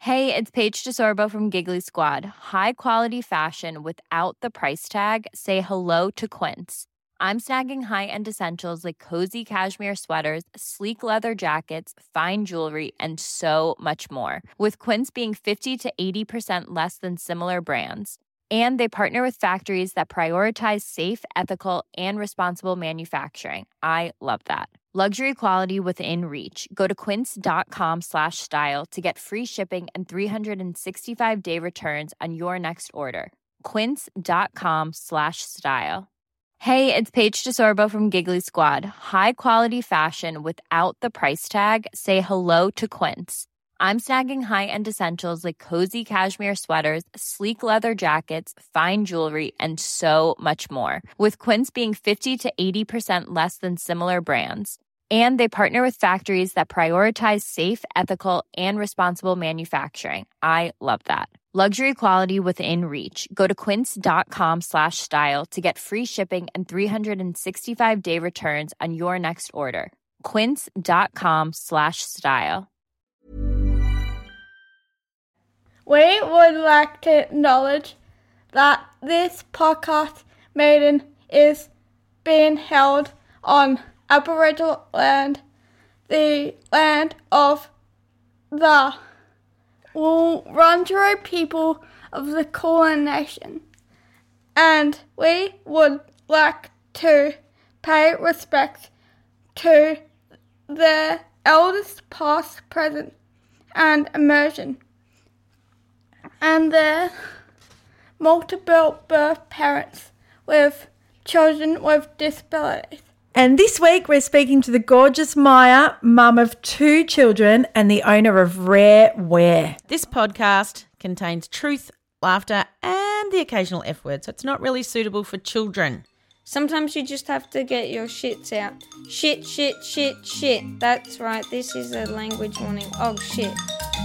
Hey, it's Paige DeSorbo from Giggly Squad. High quality fashion without the price tag. Say hello to Quince. I'm snagging high-end essentials like cozy cashmere sweaters, sleek leather jackets, fine jewelry, and so much more. With Quince being 50 to 80% less than similar brands. And they partner with factories that prioritize safe, ethical, and responsible manufacturing. I love that. Luxury quality within reach. Go to quince.com/style to get free shipping and 365-day returns on your next order. Quince.com/style. Hey, it's Paige DeSorbo from Giggly Squad. High quality fashion without the price tag. Say hello to Quince. I'm snagging high-end essentials like cozy cashmere sweaters, sleek leather jackets, fine jewelry, and so much more. With Quince being 50 to 80% less than similar brands. And they partner with factories that prioritize safe, ethical, and responsible manufacturing. I love that. Luxury quality within reach. Go to quince.com/style to get free shipping and 365-day returns on your next order. Quince.com/style. We would like to acknowledge that this podcast meeting is being held on Aboriginal land, the land of the Wurundjeri people of the Kulin Nation, and we would like to pay respect to the elders past, present, and emerging, and their multiple birth parents with children with disabilities. And this week we're speaking to the gorgeous Maya, mum of 2 children and the owner of Rare Wear. This podcast contains truth, laughter, and the occasional F word, so it's not really suitable for children. Sometimes you just have to get your shits out. Shit, shit, shit, shit. That's right, this is a language warning. Oh, shit.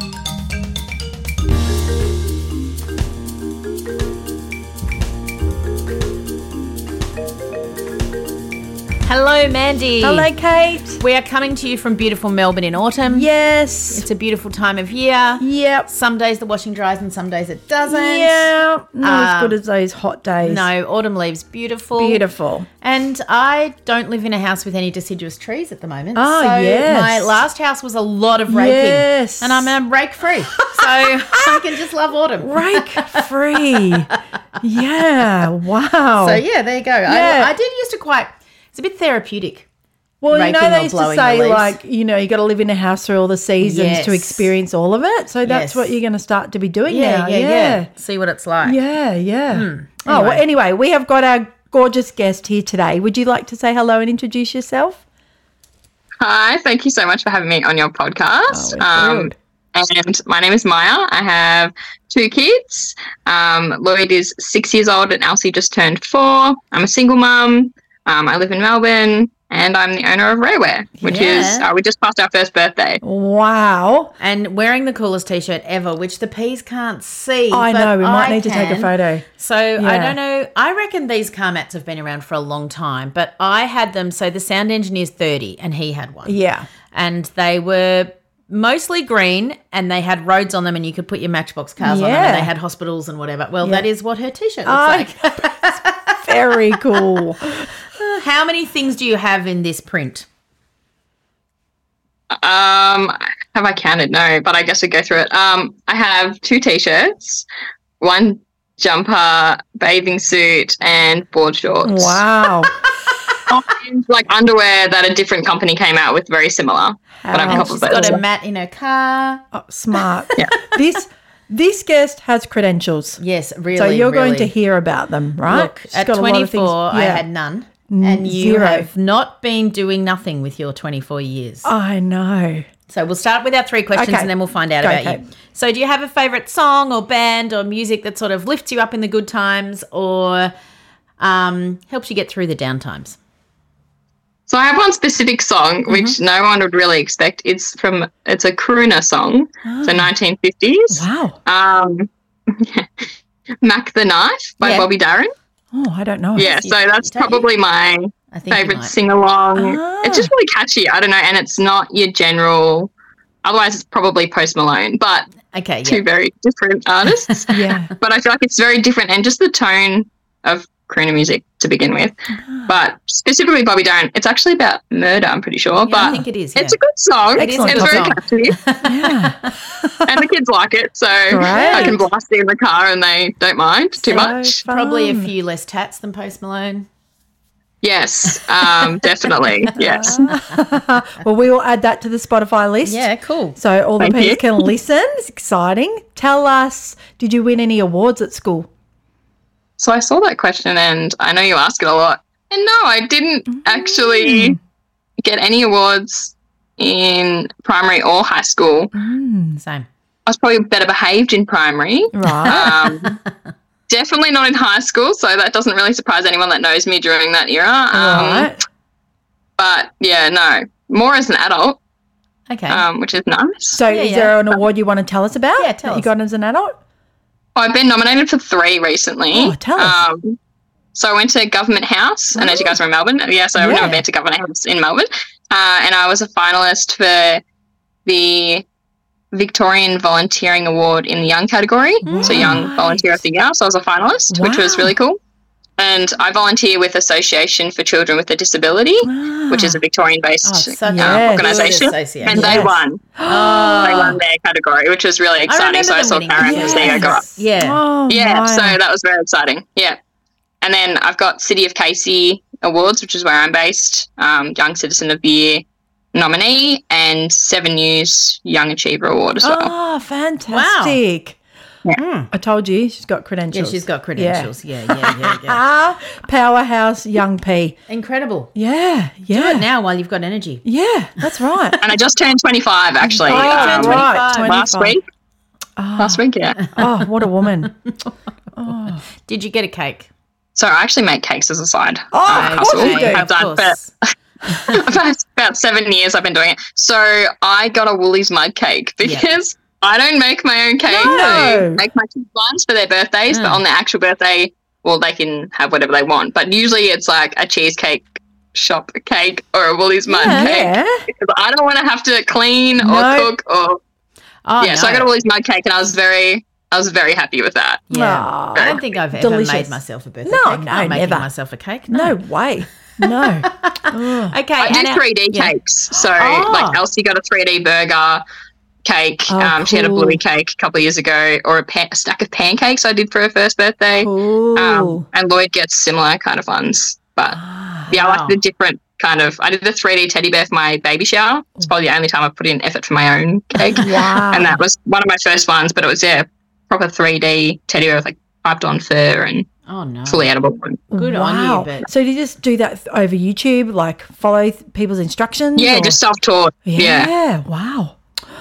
Hello, Mandy. Hello, Kate. We are coming to you from beautiful Melbourne in autumn. Yes. It's a beautiful time of year. Yep. Some days the washing dries and some days it doesn't. Yeah. Not as good as those hot days. No, autumn leaves beautiful. Beautiful. And I don't live in a house with any deciduous trees at the moment. Oh, so yes. my last house was a lot of raking. Yes. And I'm rake free. So I can just love autumn. Rake free. Yeah. Wow. So yeah, there you go. Yeah. I did used to it's a bit therapeutic. Well, you know, raking they or used to blowing the say, leaves. like, you know, you got to live in a house through all the seasons to Yes. experience all of it. So that's Yes. what you're going to start to be doing Yeah, now. yeah. See what it's like. Yeah, yeah. Anyway. Oh, well, anyway, we have got our gorgeous guest here today. Would you like to say hello and introduce yourself? Hi, thank you so much for having me on your podcast. Oh, we're thrilled. And my name is Maya. I have 2 kids. Lloyd is 6 years old and Elsie just turned 4. I'm a single mum. I live in Melbourne. And I'm the owner of Rare Wear, which is, we just passed our first birthday. Wow. And wearing the coolest T-shirt ever, which the P's can't see. I but know, we might I need to take a can. photo. So I Yeah. don't know. I reckon these car mats have been around for a long time, but I had them. So the sound engineer's 30 and he had one. Yeah. And they were mostly green and they had roads on them and you could put your Matchbox cars on them Yeah. and they had hospitals and whatever. Well, Yeah. that is what her T-shirt looks like. Very cool. How many things do you have in this print? Have I counted? No, but I guess we go through it. I have 2 T-shirts, 1 jumper, bathing suit, and board shorts. Wow. And, like underwear that a different company came out with, very similar. But I have a And couple she's of those. got a mat in her car. Oh, smart. Yeah. This guest has credentials. Yes, really. So you're going really. to hear about them, right? Look, She's at got a lot of 24, things- I yeah. had none. And you 0. have not been doing nothing with your 24 years. I know. So we'll start with our 3 questions Okay. and then we'll find out Go, about Kate. you. So do you have a favourite song or band or music that sort of lifts you up in the good times or helps you get through the down times? So I have one specific song, which no one would really expect. It's a crooner song, so 1950s. Wow. Mac the Knife by Yeah. Bobby Darin. Oh, I don't know. Yeah, so that's Don't you? probably my I think you favourite might. sing-along. Ah. It's just really catchy. I don't know, and it's not your general – otherwise it's probably Post Malone. But Okay, two yeah. very different artists. Yeah. But I feel like it's very different, and just the tone of crooner music to begin with. But specifically Bobby Darin, it's actually about murder, I'm pretty sure. Yeah, but I think it is, yeah. it's a good song. It is a It's good very song. catchy. Yeah. And the kids like it, so I can blast it in the car and they don't mind too much. Probably a fun. few less tats than Post Malone. Yes, definitely. Yes. Well, we will add that to the Spotify list. Yeah, cool. So all the Thank peeps you. can listen. It's exciting. Tell us, did you win any awards at school? So I saw that question and I know you ask it a lot. And no, I didn't actually get any awards in primary or high school. Same. I was probably better behaved in primary. Right. Definitely not in high school, so that doesn't really surprise anyone that knows me during that era. Right. But yeah, no, more as an adult, Okay. which is nice. So is yeah. there an award you want to tell us about? Yeah, tell that you us. got as an adult? I've been nominated for 3 recently. Oh, tell us. So I went to Government House, and as you guys are in Melbourne, so I've Yeah. never been to Government House in Melbourne, and I was a finalist for the Victorian Volunteering Award in the Young category, so Young Volunteer of the Year. So I was a finalist, which was Wow. really cool. And I volunteer with Association for Children with a Disability, which is a Victorian-based Such Yes. a organisation, good association. and they Yes. won. They won their category, which was really exciting. So I saw them winning. Karen as they go up. Yeah. Oh, Yeah, Maya. so that was very exciting. Yeah. And then I've got City of Casey Awards, which is where I'm based, Young Citizen of the Year nominee, and 7 News Young Achiever Award as well. Oh, fantastic. I told you she's got Yeah, credentials. she's got credentials. Yeah. Powerhouse Young P. Incredible. Yeah, Do yeah. it now while you've got energy. Yeah, that's right. And I just turned 25, actually, right, 25. last 25. week. Last week, yeah. Oh, what a woman. Did you get a cake? So I actually make cakes as a side. Oh, of course you do. I've done for about 7 years I've been doing it. So I got a Woolies mug cake because I don't make my own cake. No. I make my kids ones for their birthdays, but on their actual birthday, well, they can have whatever they want. But usually it's like a cheesecake shop cake or a Woolies mug cake. Yeah. Because I don't want to have to clean No. or cook or Oh, so I got a Woolies mug cake and I was very happy with that. Yeah. Oh, I don't think I've ever delicious. made myself a birthday No, cake. no, I'm not making never. myself a cake. No way. No. Okay. I do 3D yeah. cakes. So Oh. like Elsie got a 3D burger cake. Oh, She had a cool. bluey cake a couple of years ago, or a stack of pancakes I did for her first birthday. Cool. And Lloyd gets similar kind of ones. But yeah, I wow. like the different kind of. I did the 3D teddy bear for my baby shower. It's probably the only time I've put in effort for my own cake. Wow. And that was one of my first ones, but it was proper 3D teddy bear with like piped on fur and Oh, no. fully edible. Good on you, but So do you just do that over YouTube, like follow people's instructions? Yeah, or- just self-taught. Yeah. Wow.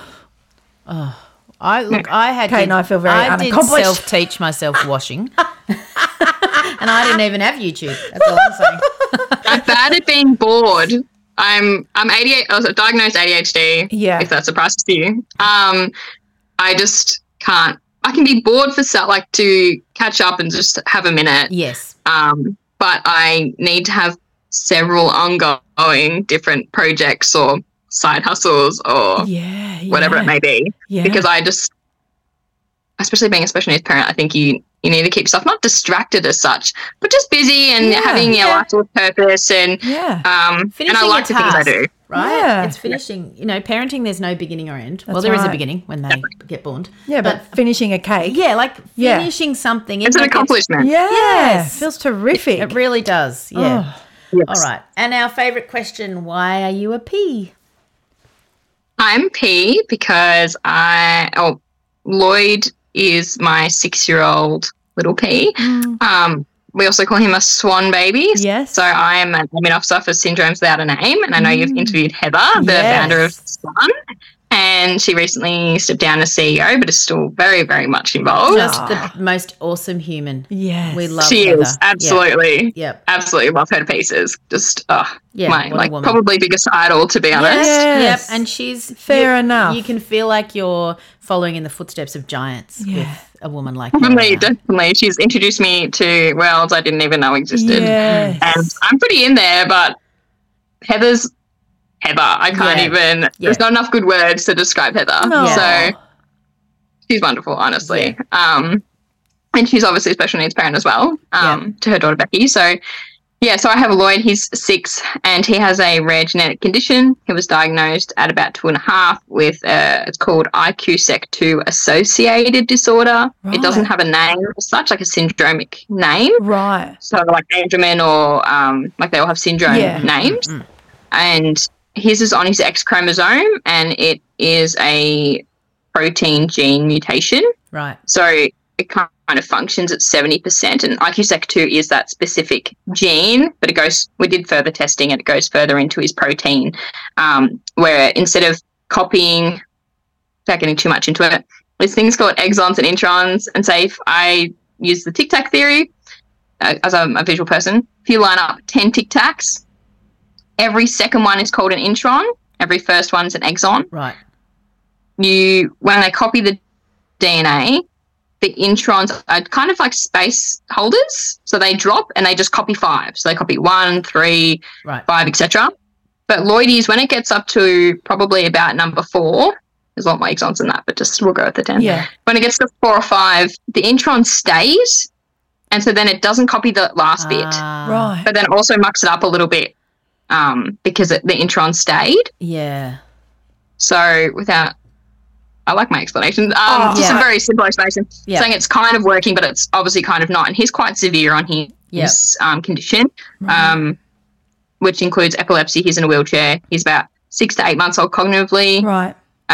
I had Kate and I feel very I did unaccomplished. self-teach myself washing. And I didn't even have YouTube. That's all I'm saying. I'm bad at being bored. I'm ADHD. I was diagnosed ADHD. Yeah. If that surprises you. I just can't. I can be bored for to catch up and just have a minute. Yes. But I need to have several ongoing different projects or side hustles or Yeah. whatever it may be. Yeah. Because I just, especially being a special needs parent, I think you need to keep yourself not distracted as such, but just busy and having your life with purpose and Yeah. and Finishing I like a the things I task. do. Right? Yeah. It's finishing. Parenting, there's no beginning or end. well, That's there is a right. beginning when they get born. Yeah, but finishing a cake. Yeah, like Yeah. finishing something. It's an accomplishment. Yeah. Yes. Feels terrific. It really does. Yeah. Yes. All right. And our favourite question, why are you a P? I'm P because Lloyd is my 6-year-old little P. We also call him a swan baby. Yes. So I am an admin officer for Syndromes Without a Name, and I know you've interviewed Heather, the Yes. founder of Swan, and she recently stepped down as CEO, but is still very, very much involved. Just the most awesome human. Yes. We love She Heather. is absolutely, Yep. absolutely love her to pieces. Just Yeah, my what a woman. probably biggest idol, to be honest. Yes. Yep. And she's Fair enough. You can feel like you're following in the footsteps of giants Yeah. with a woman like her. Definitely, around. definitely. She's introduced me to worlds I didn't even know existed. Yes. And I'm pretty in there, but Heather's Heather. I can't Yeah. even, Yeah. there's not enough good words to describe Heather. No. So she's wonderful, honestly. And she's obviously a special needs parent as well, to her daughter Becky. So, so I have Lloyd. He's 6 and he has a rare genetic condition. He was diagnosed at about 2.5 with it's called IQ-SEC2 associated disorder. Right. It doesn't have a name as such, like a syndromic name. Right. So like Angelman or like they all have syndrome names. Mm-hmm. And his is on his X chromosome and it is a protein gene mutation. Right. So it kind of functions at 70%, and IQ-SEC2 is that specific gene, but we did further testing and it goes further into his protein, where instead of copying, without getting too much into it, there's things called exons and introns, and say if I use the Tic Tac theory, as I'm a visual person, if you line up 10 Tic Tacs, every second one is called an intron, every first one's an exon. Right. When they copy the DNA, the introns are kind of like space holders, so they drop and they just copy 5. So they copy 1, 3, 5, etc. But Lloydie's, when it gets up to probably about number 4, there's a lot more exons than that, but just we'll go with the 10. Yeah. When it gets to 4 or 5, the intron stays, and so then it doesn't copy the last bit. Right. But then it also mucks it up a little bit because the intron stayed. Yeah. So I like my explanation. Just a very simple explanation, saying it's kind of working, but it's obviously kind of not. And he's quite severe on his condition, which includes epilepsy. He's in a wheelchair. He's about 6 to 8 months old cognitively. Right.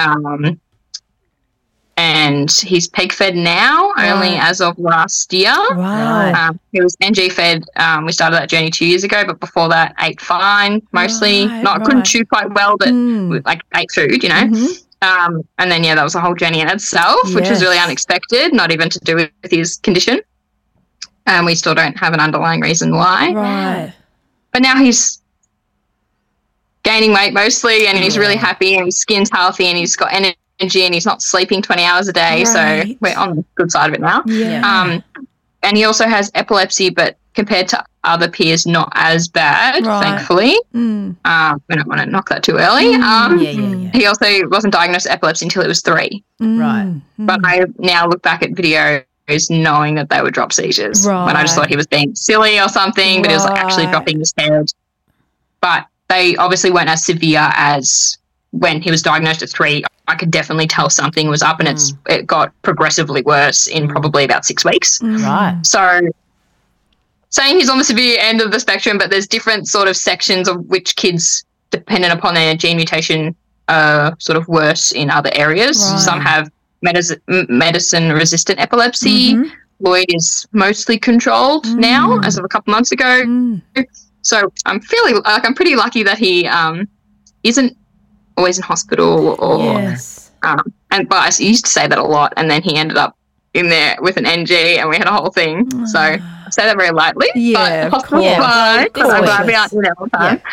And he's peg-fed now, only as of last year. Right. He was NG-fed. We started that journey 2 years ago, but before that, ate fine, mostly. Couldn't chew quite well, but ate food, you know. Mm-hmm. And then, that was a whole journey in itself, which was really unexpected, not even to do with his condition. We still don't have an underlying reason why. Right. But now he's gaining weight mostly, and he's really happy, and his skin's healthy, and he's got energy, and he's not sleeping 20 hours a day. So we're on the good side of it now. Yeah. And he also has epilepsy, but compared to other peers, not as bad, thankfully. We don't want to knock that too early. He also wasn't diagnosed with epilepsy until it was 3. Right. But I now look back at videos knowing that they were drop seizures when I just thought he was being silly or something, but he was actually dropping his head. But they obviously weren't as severe as when he was diagnosed at 3. I could definitely tell something was up, and it got progressively worse in probably about 6 weeks. Right. So saying he's on the severe end of the spectrum, but there's different sort of sections of which kids, dependent upon their gene mutation, are sort of worse in other areas. Right. Some have medicine-resistant epilepsy. Lloyd is mostly controlled now, as of a couple months ago. So I'm pretty lucky that he isn't always in hospital or but I used to say that a lot, and then he ended up in there with an NG and we had a whole thing. So I say that very lightly. Yeah, but hospital fine, because I'm glad we aren't in there all the time.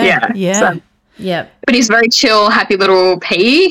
But he's very chill, happy little pea.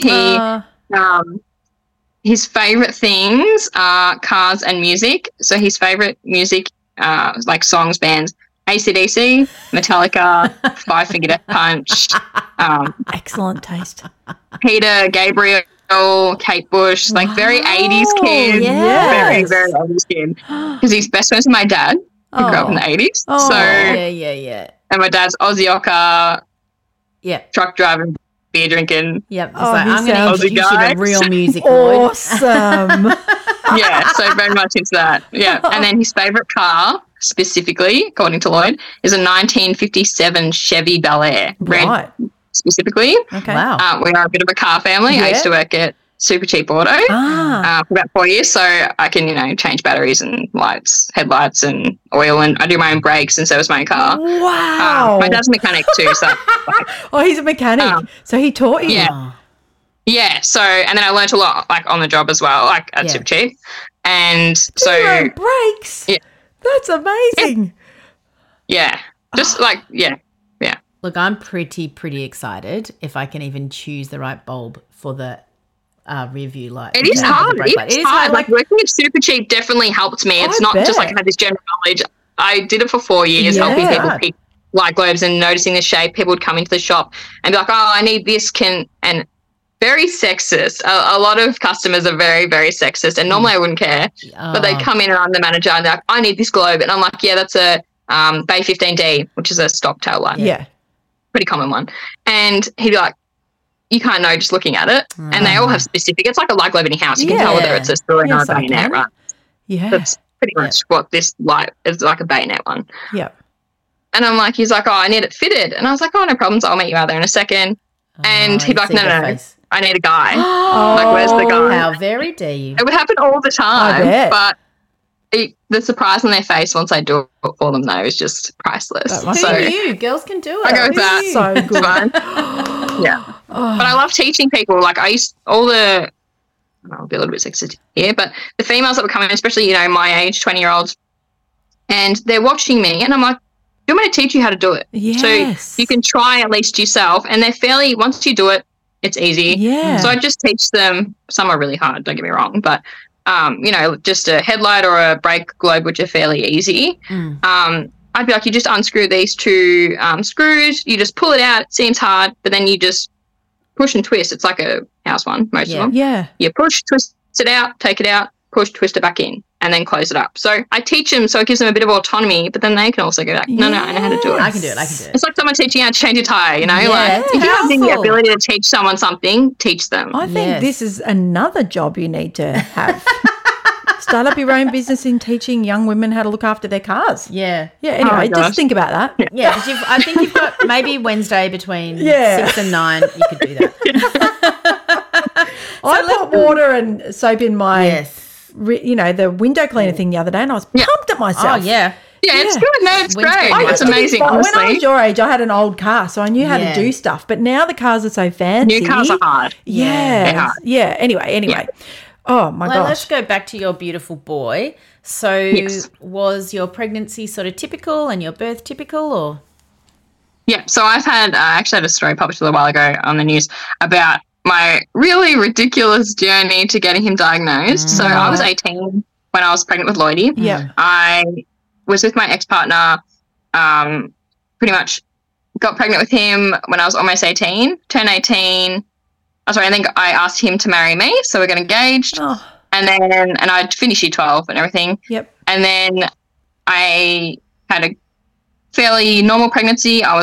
His favourite things are cars and music. So his favourite music, like songs, bands, AC/DC, Metallica, Five Finger Death Punch. Excellent taste. Peter Gabriel, Kate Bush, like very 80s kid. Very, very 80s kid. Because he's best friends with my dad, who grew up in the 80s. Oh. So, Yeah. and my dad's Aussie Ocker, truck driving, beer drinking. Yep. So I'm going to introduce you to real music. Awesome. So very much into that. Yeah. And then his favourite car, specifically, according to Lloyd, is a 1957 Chevy Bel Air. Red, specifically. Okay. Wow. We are a bit of a car family. I used to work at Super Cheap Auto for about 4 years, so I can, change batteries and lights, headlights and oil, and I do my own brakes and service my own car. Wow. My dad's a mechanic too, so. He's a mechanic. So he taught you. Yeah. So, and then I learnt a lot, like, on the job as well, like, at Super Cheap. And so. Your own brakes? Yeah. That's amazing. Yeah. Just like, yeah. Look, I'm pretty excited if I can even choose the right bulb for the rear view light. It is hard. It is hard. Like, working at Super Cheap definitely helped me. It's not just like I had this general knowledge. I did it for 4 years, helping people pick light globes and noticing the shape. People would come into the shop and be like, "Oh, I need this." And very sexist. A lot of customers are very, very sexist, and normally I wouldn't care. But they come in and I'm the manager and they're like, I need this globe. And I'm like, yeah, that's a Bay 15D, which is a stock tail light. Yeah. Pretty common one. And he'd be like, you can't know just looking at it. And they all have specific. It's like a light globe in your house. You can tell whether it's a screw or a bayonet, right? Yeah. That's pretty much what this light is, like a bayonet one. Yep. And I'm like, he's like, oh, I need it fitted. And I was like, oh, no problems. I'll meet you out there in a second. And he'd be like, no, I need a guy. Like, where's the guy? How very dare you. It would happen all the time. I bet. But the surprise on their face once I do it for them, though, is just priceless. Who knew? Girls can do it. I go with that. So good. It's fine. Yeah. But I love teaching people. Like, I'll be a little bit sexist here, but the females that were coming, especially, my age, 20-year-olds, and they're watching me, and I'm like, do you want me to teach you how to do it? Yes. So you can try at least yourself, and they're once you do it, it's easy. Yeah. So I just teach them. Some are really hard, don't get me wrong, but, just a headlight or a brake globe, which are fairly easy. I'd be like, you just unscrew these two screws, you just pull it out, it seems hard, but then you just push and twist. It's like a house one, most of them. Yeah. You push, twist it out, take it out, push, twist it back in, and then close it up. So I teach them so it gives them a bit of autonomy, but then they can also go like, no, I know how to do it. I can do it. It's like someone teaching you how to change a tyre, Yeah, like if you have the ability to teach someone something, teach them. I think this is another job you need to have. Start up your own business in teaching young women how to look after their cars. Yeah. Yeah, anyway, just think about that. Yeah, I think you've got maybe Wednesday between 6 and 9. You could do that. I put water and soap in my, the window cleaner thing the other day, and I was pumped at myself. Oh, yeah. Yeah, it's good. No, it's great. It's To be amazing, fun. honestly. When I was your age, I had an old car, so I knew how to do stuff. But now the cars are so fancy. New cars are hard. Yeah. They're hard. Yeah. Anyway. Oh, my Well, gosh. let's go back to your beautiful boy. So was your pregnancy sort of typical and your birth typical, or? Yeah, so I actually had a story published a little while ago on the news about my really ridiculous journey to getting him diagnosed. So I was 18 when I was pregnant with Lloydie. Yeah. I was with my ex-partner, pretty much got pregnant with him when I was almost 18, turned 18. I think I asked him to marry me, so we got engaged. Oh. And I'd finished year 12 and everything. Yep. And then I had a fairly normal pregnancy. I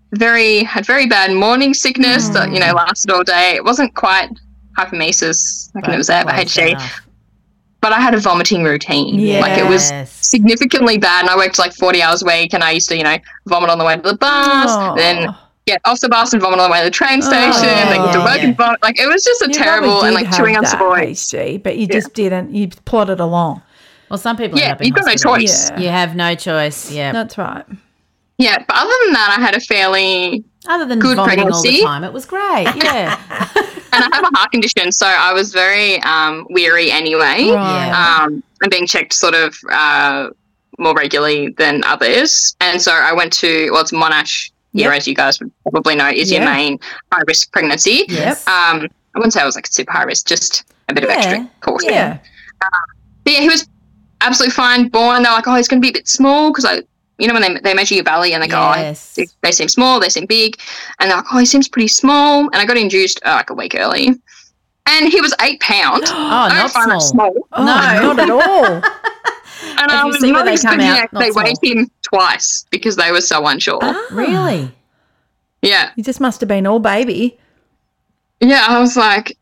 had very bad morning sickness that, lasted all day. It wasn't quite hypermesis, like it was there, but HG. But I had a vomiting routine. Yes. Like it was significantly bad, and I worked like 40 hours a week, and I used to, vomit on the way to the bus, then get off the bus and vomit on the way to the train station, then get to work and vomit. Like it was just terrible, and like chewing on Savoy. But you just didn't. You plodded along. Well, some people end up in you've got no hospital. choice. Yeah. You have no choice. Yeah. That's right. Yeah, but other than that, I had a fairly Other than good vomiting pregnancy. all the time, it was great. Yeah. And I have a heart condition, so I was very weary anyway. Right. And being checked sort of more regularly than others. And so I went to, it's Monash here, as you guys would probably know, is your main high-risk pregnancy. Yes. I wouldn't say I was like super high-risk, just a bit of extra caution. Yeah. But yeah, he was absolutely fine. Born, they're like, he's going to be a bit small because when they measure your belly and they go, they seem small, they seem big. And they're like, he seems pretty small. And I got induced like a week early. And he was 8 pounds. Oh, not find that small. Oh, not at all. And I was not expecting they weighed him twice because they were so unsure. Really? Yeah. You just must have been all baby. Yeah, I was like,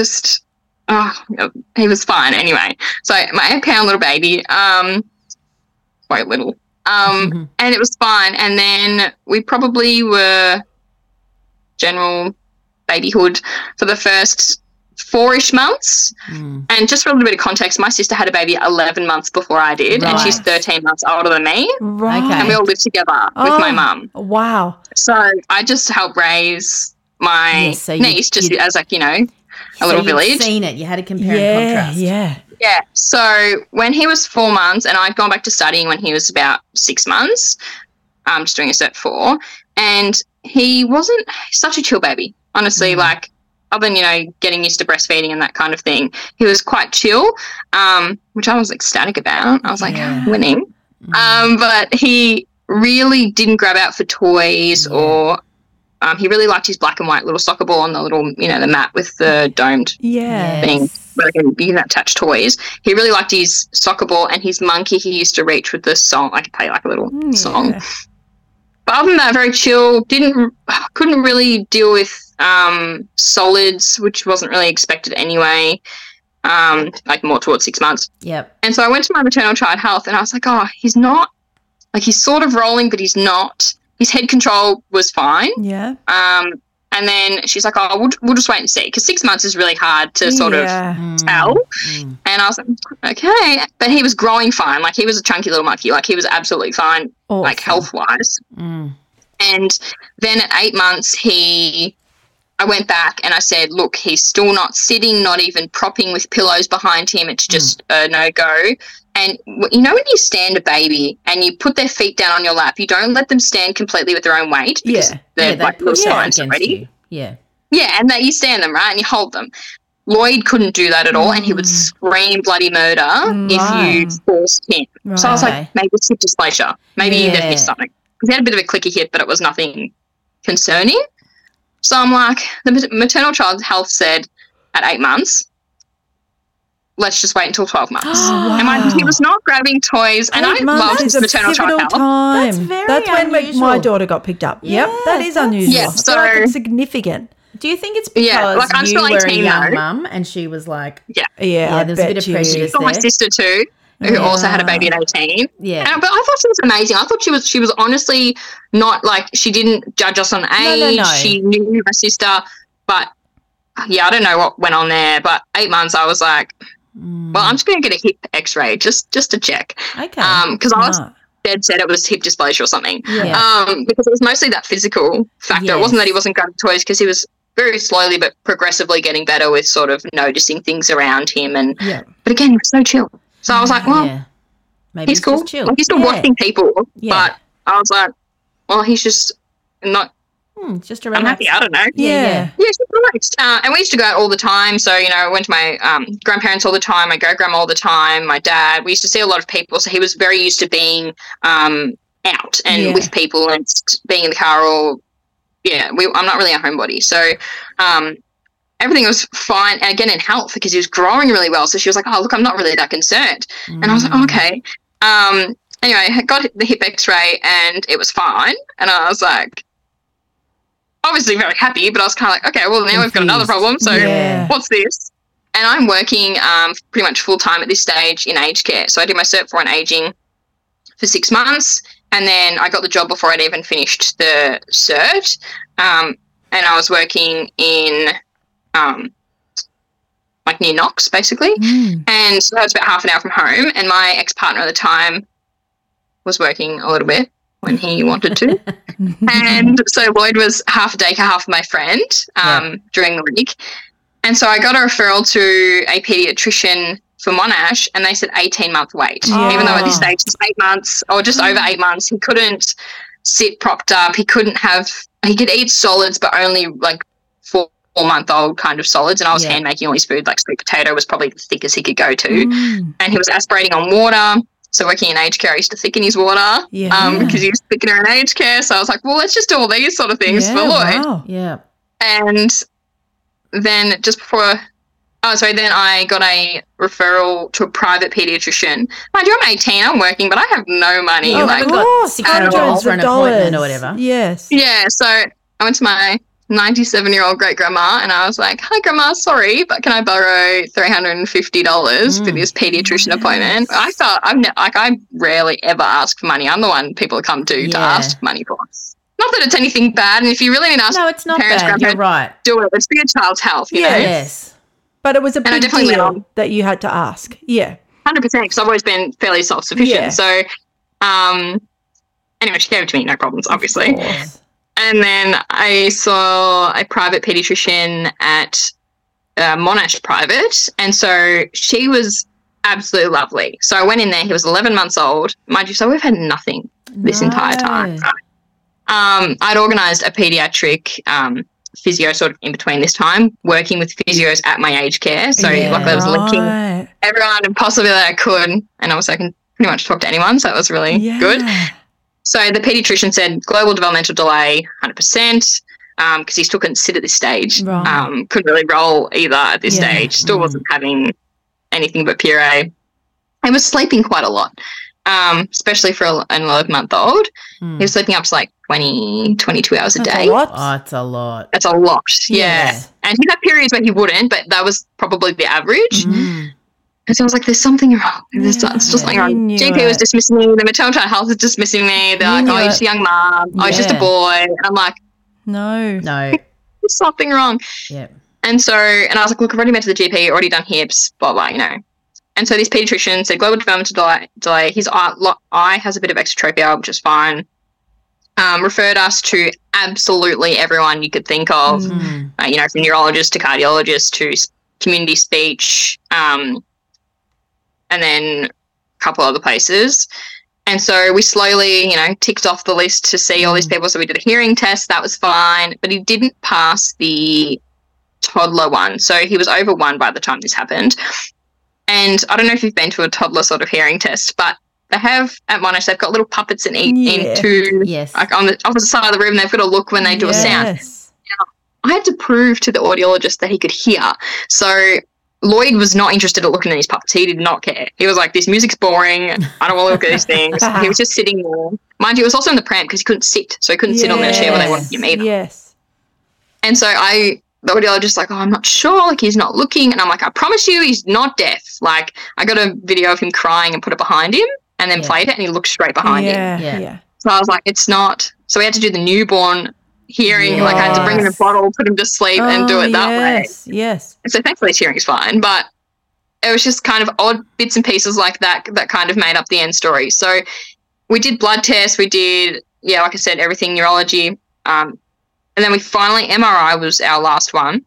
he was fine anyway. So my 8-pound little baby, quite little. And it was fine. And then we probably were general babyhood for the first 4-ish months. And just for a little bit of context, my sister had a baby 11 months before I did, and she's 13 months older than me. Right. And we all lived together with my mum. Wow. So I just helped raise my niece, just as like, a little village. You'd seen it. You had to compare and contrast. Yeah. So when he was 4 months, and I'd gone back to studying when he was about 6 months, just doing a Cert 4, and he wasn't such a chill baby, honestly, like other than, getting used to breastfeeding and that kind of thing. He was quite chill, which I was ecstatic about. I was like, winning. But he really didn't grab out for toys or he really liked his black and white little soccer ball on the little, the mat with the domed Yeah. thing where you can attach toys. He really liked his soccer ball and his monkey he used to reach with the song. I could play like a little song. But other than that, very chill. Couldn't really deal with solids, which wasn't really expected anyway. Like more towards 6 months. Yep. And so I went to my maternal child health and I was like, oh, he's not, like he's sort of rolling, but he's not. His head control was fine. Yeah. And then she's like, oh, we'll just wait and see, because 6 months is really hard to sort of tell. And I was like, okay. But he was growing fine. Like, he was a chunky little monkey. Like, he was absolutely fine, like, health-wise. And then at 8 months, I went back and I said, look, he's still not sitting, not even propping with pillows behind him. It's just a no-go. And, when you stand a baby and you put their feet down on your lap, you don't let them stand completely with their own weight because they're like little spines already. Yeah. Yeah, and you stand them, right, and you hold them. Lloyd couldn't do that at all, and he would scream bloody murder if you forced him. Right. So I was like, maybe it's hip dysplasia. Maybe they've missed something. Because he had a bit of a clicky hip, but it was nothing concerning. So I'm like, the maternal child health said at 8 months, let's just wait until 12 months. And he was not grabbing toys, and I loved his maternal child health. Time. That's when my daughter got picked up. Yeah, yep, that is unusual. Yeah, so I feel like it's significant. Do you think it's because you were a young mum and she was like, yeah, there's a bit of prejudice there? My sister too, who also had a baby at 18. Yeah. But I thought she was amazing. I thought she was honestly not like, she didn't judge us on age. No. She knew my sister. But, I don't know what went on there. But 8 months, I was like, well, I'm just going to get a hip x-ray just to check. Okay. Because I was dead set it was hip dysplasia or something. Yeah. Because it was mostly that physical factor. Yes. It wasn't that he wasn't grabbing toys, because he was very slowly but progressively getting better with sort of noticing things around him. But again, he was so chill. So I was like, well, maybe he's cool. Just chill. Like, he's still watching people. But I was like, well, he's just not. Just a relax. I'm happy. I don't know. Yeah. Yeah, she's relaxed. And we used to go out all the time. So, I went to my grandparents all the time, my great-grandma all the time, my dad. We used to see a lot of people. So he was very used to being out and with people and being in the car or, I'm not really a homebody. So everything was fine. And again, in health, because he was growing really well. So she was like, oh, look, I'm not really that concerned. And I was like, okay. Anyway, I got the hip x-ray and it was fine. And I was like, obviously very happy, but I was kind of like, okay, well, now we've got another problem. So what's this? And I'm working pretty much full-time at this stage in aged care. So I did my Cert 4 in ageing for 6 months, and then I got the job before I'd even finished the cert. And I was working in like near Knox, basically. And so that was about half an hour from home. And my ex-partner at the time was working a little bit when he wanted to. And so Lloyd was half a daycare, half my friend during the week. And so I got a referral to a paediatrician for Monash, and they said 18-month wait. Even though at this stage it's 8 months or just over 8 months, he couldn't sit propped up. He could eat solids, but only like 4-month-old kind of solids. And I was hand making all his food, like sweet potato was probably the thickest he could go to. And he was aspirating on water. So working in aged care, I used to thicken his water because he was thickener in aged care. So I was like, well, let's just do all these sort of things for Lloyd. Wow. Yeah. And then just before, then I got a referral to a private paediatrician. Mind you, I'm 18, I'm working, but I have no money. Oh, like, got $600 for an appointment or whatever. Yes. Yeah, so I went to my 97-year-old great-grandma and I was like, hi, Grandma, sorry, but can I borrow $350 for this paediatrician appointment? I thought, I rarely ever ask for money. I'm the one people come to ask money for. Not that it's anything bad, and if you really need to ask it's not parents, bad. You're right. do it. It's for your child's health, you know? Yes. But it was a big deal that you had to ask. Yeah. 100%, because I've always been fairly self-sufficient. Yeah. So, anyway, she gave it to me, no problems, obviously. And then I saw a private paediatrician at Monash Private, and so she was absolutely lovely. So I went in there. He was 11 months old. Mind you, so we've had nothing this entire time. I'd organised a paediatric physio sort of in between this time, working with physios at my aged care. So like I was linking everyone and possibly that I could, and also I can pretty much talk to anyone, so that was really good. So the paediatrician said global developmental delay, 100%. because he still couldn't sit at this stage. Right. Couldn't really roll either at this Yeah. stage. Still wasn't having anything but puree. He was sleeping quite a lot, especially for an 11-month-old. He was sleeping up to like 20, 22 hours a That's day. a lot. Oh, it's a lot. That's a lot, yeah. Yes. And he'd have periods where he wouldn't, but that was probably the average. And so I was like, there's something wrong. There's just something You wrong. knew GP was it. dismissing me. The maternal child health was dismissing me. They're like, knew oh, you're just a it. young mum. Oh, he's just a Yeah. boy. And I'm like, No. No. there's something wrong. Yeah. And so, and I was like, look, I've already been to the GP, already done hips, blah, blah, you know. And so this pediatrician said global developmental delay. His eye has a bit of exotropia, which is fine. Referred us to absolutely everyone you could think of, you know, from neurologist to cardiologist to community speech, and then a couple other places. And so we slowly, you know, ticked off the list to see all these people. So we did a hearing test. That was fine. But he didn't pass the toddler one. So he was over 1 by the time this happened. And I don't know if you've been to a toddler sort of hearing test, but they have at Monash, they've got little puppets in two, Yes. like on the opposite side of the room. They've got to look when they do a sound. Yes. I had to prove to the audiologist that he could hear. So Lloyd was not interested in looking at his puppets. He did not care. He was like, this music's boring. I don't want to look at these things. He was just sitting there. Mind you, he was also in the pram because he couldn't sit. So he couldn't sit on their chair where they wanted him either. Yes. And so the audiologist like, oh, I'm not sure. Like, he's not looking. And I'm like, I promise you he's not deaf. Like, I got a video of him crying and put it behind him and then played it and he looked straight behind him. Yeah. Yeah. So I was like, it's not. So we had to do the newborn hearing. Like, I had to bring him a bottle, put him to sleep and do it that way. Yes. And so thankfully his hearing's fine. But it was just kind of odd bits and pieces like that that kind of made up the end story. So we did blood tests. We did, like I said, everything neurology. And then we finally, MRI was our last one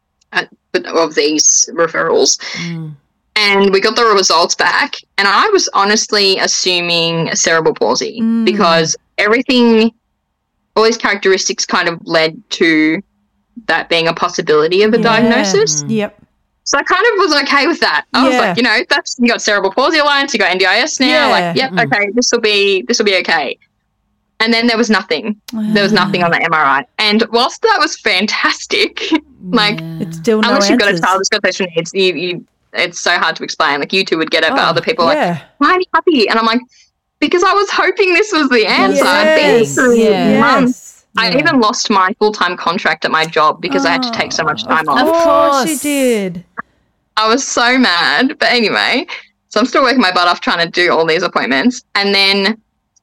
of these referrals. And we got the results back. And I was honestly assuming a cerebral palsy because everything, all these characteristics kind of led to that being a possibility of a diagnosis. Yep. So I kind of was okay with that. I was like, you know, you got cerebral palsy alliance, you got NDIS now. Yeah. Like, yep, okay, this will be okay. And then there was nothing. There was nothing on the MRI. And whilst that was fantastic, like, It's still no unless answers. you've got a child with special needs, it's so hard to explain. Like, you two would get it, but other people are like, why are you happy? And I'm like, because I was hoping this was the answer. I've been through months. I even lost my full-time contract at my job because I had to take so much time off. Of course you did. I was so mad. But anyway, so I'm still working my butt off trying to do all these appointments. And then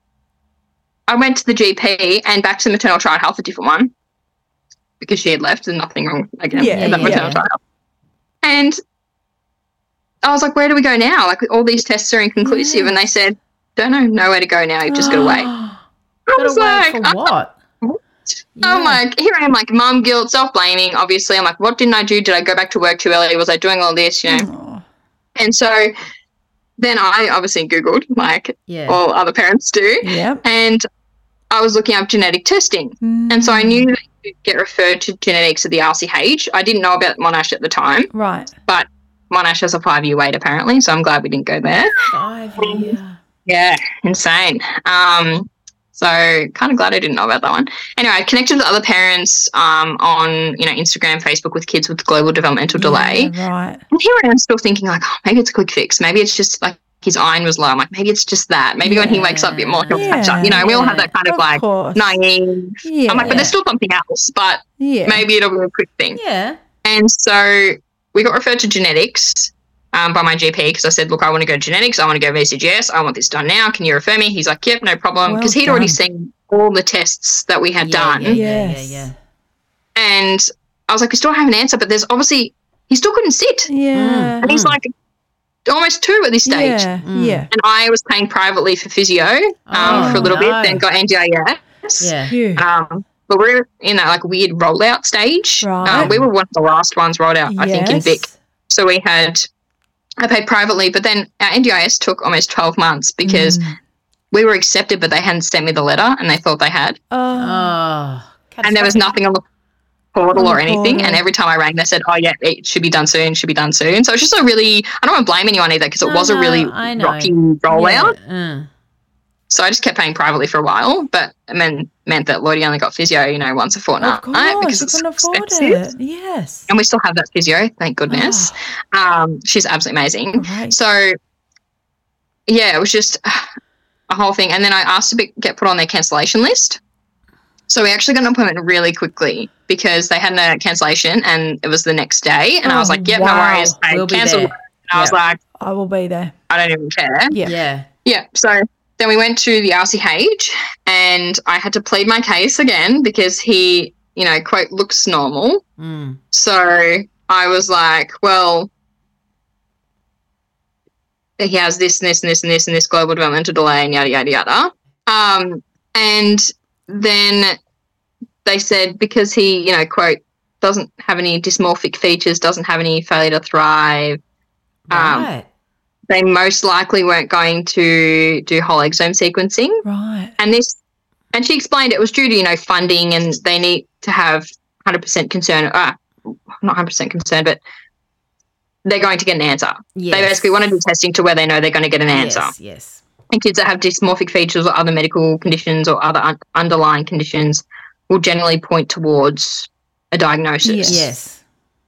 I went to the GP and back to the maternal child health, a different one, because she had left. There's nothing wrong again with that maternal child health. And I was like, where do we go now? Like, all these tests are inconclusive. And they said, don't know, nowhere to go now. You've just got to wait. I was like, for what? I'm like, here I am, like, mum guilt, self-blaming, obviously. I'm like, what didn't I do? Did I go back to work too early? Was I doing all this, you know? And so then I obviously Googled, like all other parents do. Yep. And I was looking up genetic testing. And so I knew that you could get referred to genetics at the RCH. I didn't know about Monash at the time. Right. But Monash has a 5-year wait, apparently, so I'm glad we didn't go there. 5 years. Yeah, insane. So kind of glad I didn't know about that one. Anyway, I connected with other parents on, Instagram, Facebook with kids with global developmental delay. Right. And here I am still thinking, like, oh, maybe it's a quick fix. Maybe it's just, like, his iron was low. I'm like, maybe it's just that. Maybe when he wakes up a bit more, he'll catch up. You know, we all have that kind of course. naive. Yeah. I'm like, but there's still something else, but maybe it'll be a quick thing. Yeah. And so we got referred to genetics by my GP because I said, look, I want to go to genetics. I want to go VCGS. I want this done now. Can you refer me? He's like, yep, no problem. Because he'd already seen all the tests that we had done. Yeah. And I was like, we still have an answer, but there's obviously, he still couldn't sit. Yeah. And he's like almost 2 at this stage. Yeah. And I was paying privately for physio for a little bit, then got NDIS. Yeah. But we're in that like weird rollout stage. Right. We were one of the last ones rolled out, I think, in Vic. So I paid privately, but then our NDIS took almost 12 months because we were accepted, but they hadn't sent me the letter and they thought they had. Oh. And there was nothing on the portal or anything. And every time I rang, they said, oh, yeah, it should be done soon, So it's just I don't want to blame anyone either because it was a really rocky rollout. So I just kept paying privately for a while, but it meant that Lloydie only got physio, once a fortnight. Of course, because you it's can afford expensive. it. Yes. And we still have that physio, thank goodness. She's absolutely amazing. Great. So, yeah, it was just a whole thing. And then I asked to get put on their cancellation list. So we actually got an appointment really quickly because they had a cancellation and it was the next day. And I was like, yep, no worries. I We'll be cancelled. there. And I was like, I will be there. I don't even care. Yeah. Yeah. Yeah. So then we went to the RCH and I had to plead my case again because he, quote, looks normal. Mm. So I was like, well, he has this and this and this and this and this global developmental delay and yada, yada, yada. And then they said because he, quote, doesn't have any dysmorphic features, doesn't have any failure to thrive, Right. they most likely weren't going to do whole exome sequencing. Right. And she explained it was due to, funding and they need to have 100% concern, not 100% concern, but they're going to get an answer. Yes. They basically want to do testing to where they know they're going to get an answer. Yes. And kids that have dysmorphic features or other medical conditions or other underlying conditions will generally point towards a diagnosis. Yes.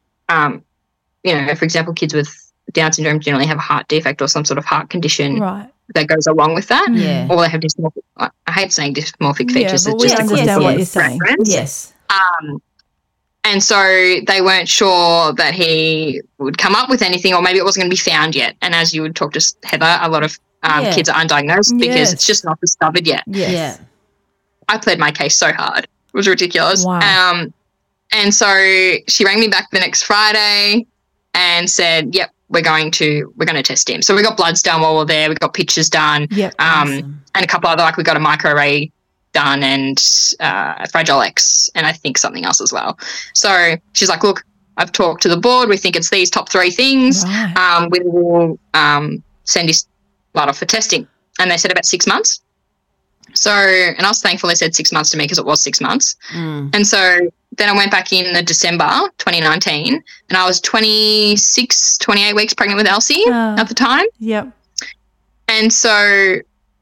For example, kids with Down syndrome generally have a heart defect or some sort of heart condition Right. that goes along with that. Yeah. Or they have dysmorphic, I hate saying dysmorphic features. Yeah, but it's we just a understand what you're saying. reference. Yes. And so they weren't sure that he would come up with anything or maybe it wasn't going to be found yet. And as you would talk to Heather, a lot of kids are undiagnosed because Yes. it's just not discovered yet. Yes. Yeah. I pled my case so hard. It was ridiculous. Wow. And so she rang me back the next Friday and said, yep, we're going to test him. So we got bloods done while we were there. We got pictures done. Yep. And a couple other, we got a microarray done and Fragile X and I think something else as well. So she's like, look, I've talked to the board. We think it's these top three things. Right. We will send his blood off for testing. And they said about 6 months. So, and I was thankful they said 6 months to me because it was 6 months. And so then I went back in the December 2019 and I was 28 weeks pregnant with Elsie at the time. Yep. And so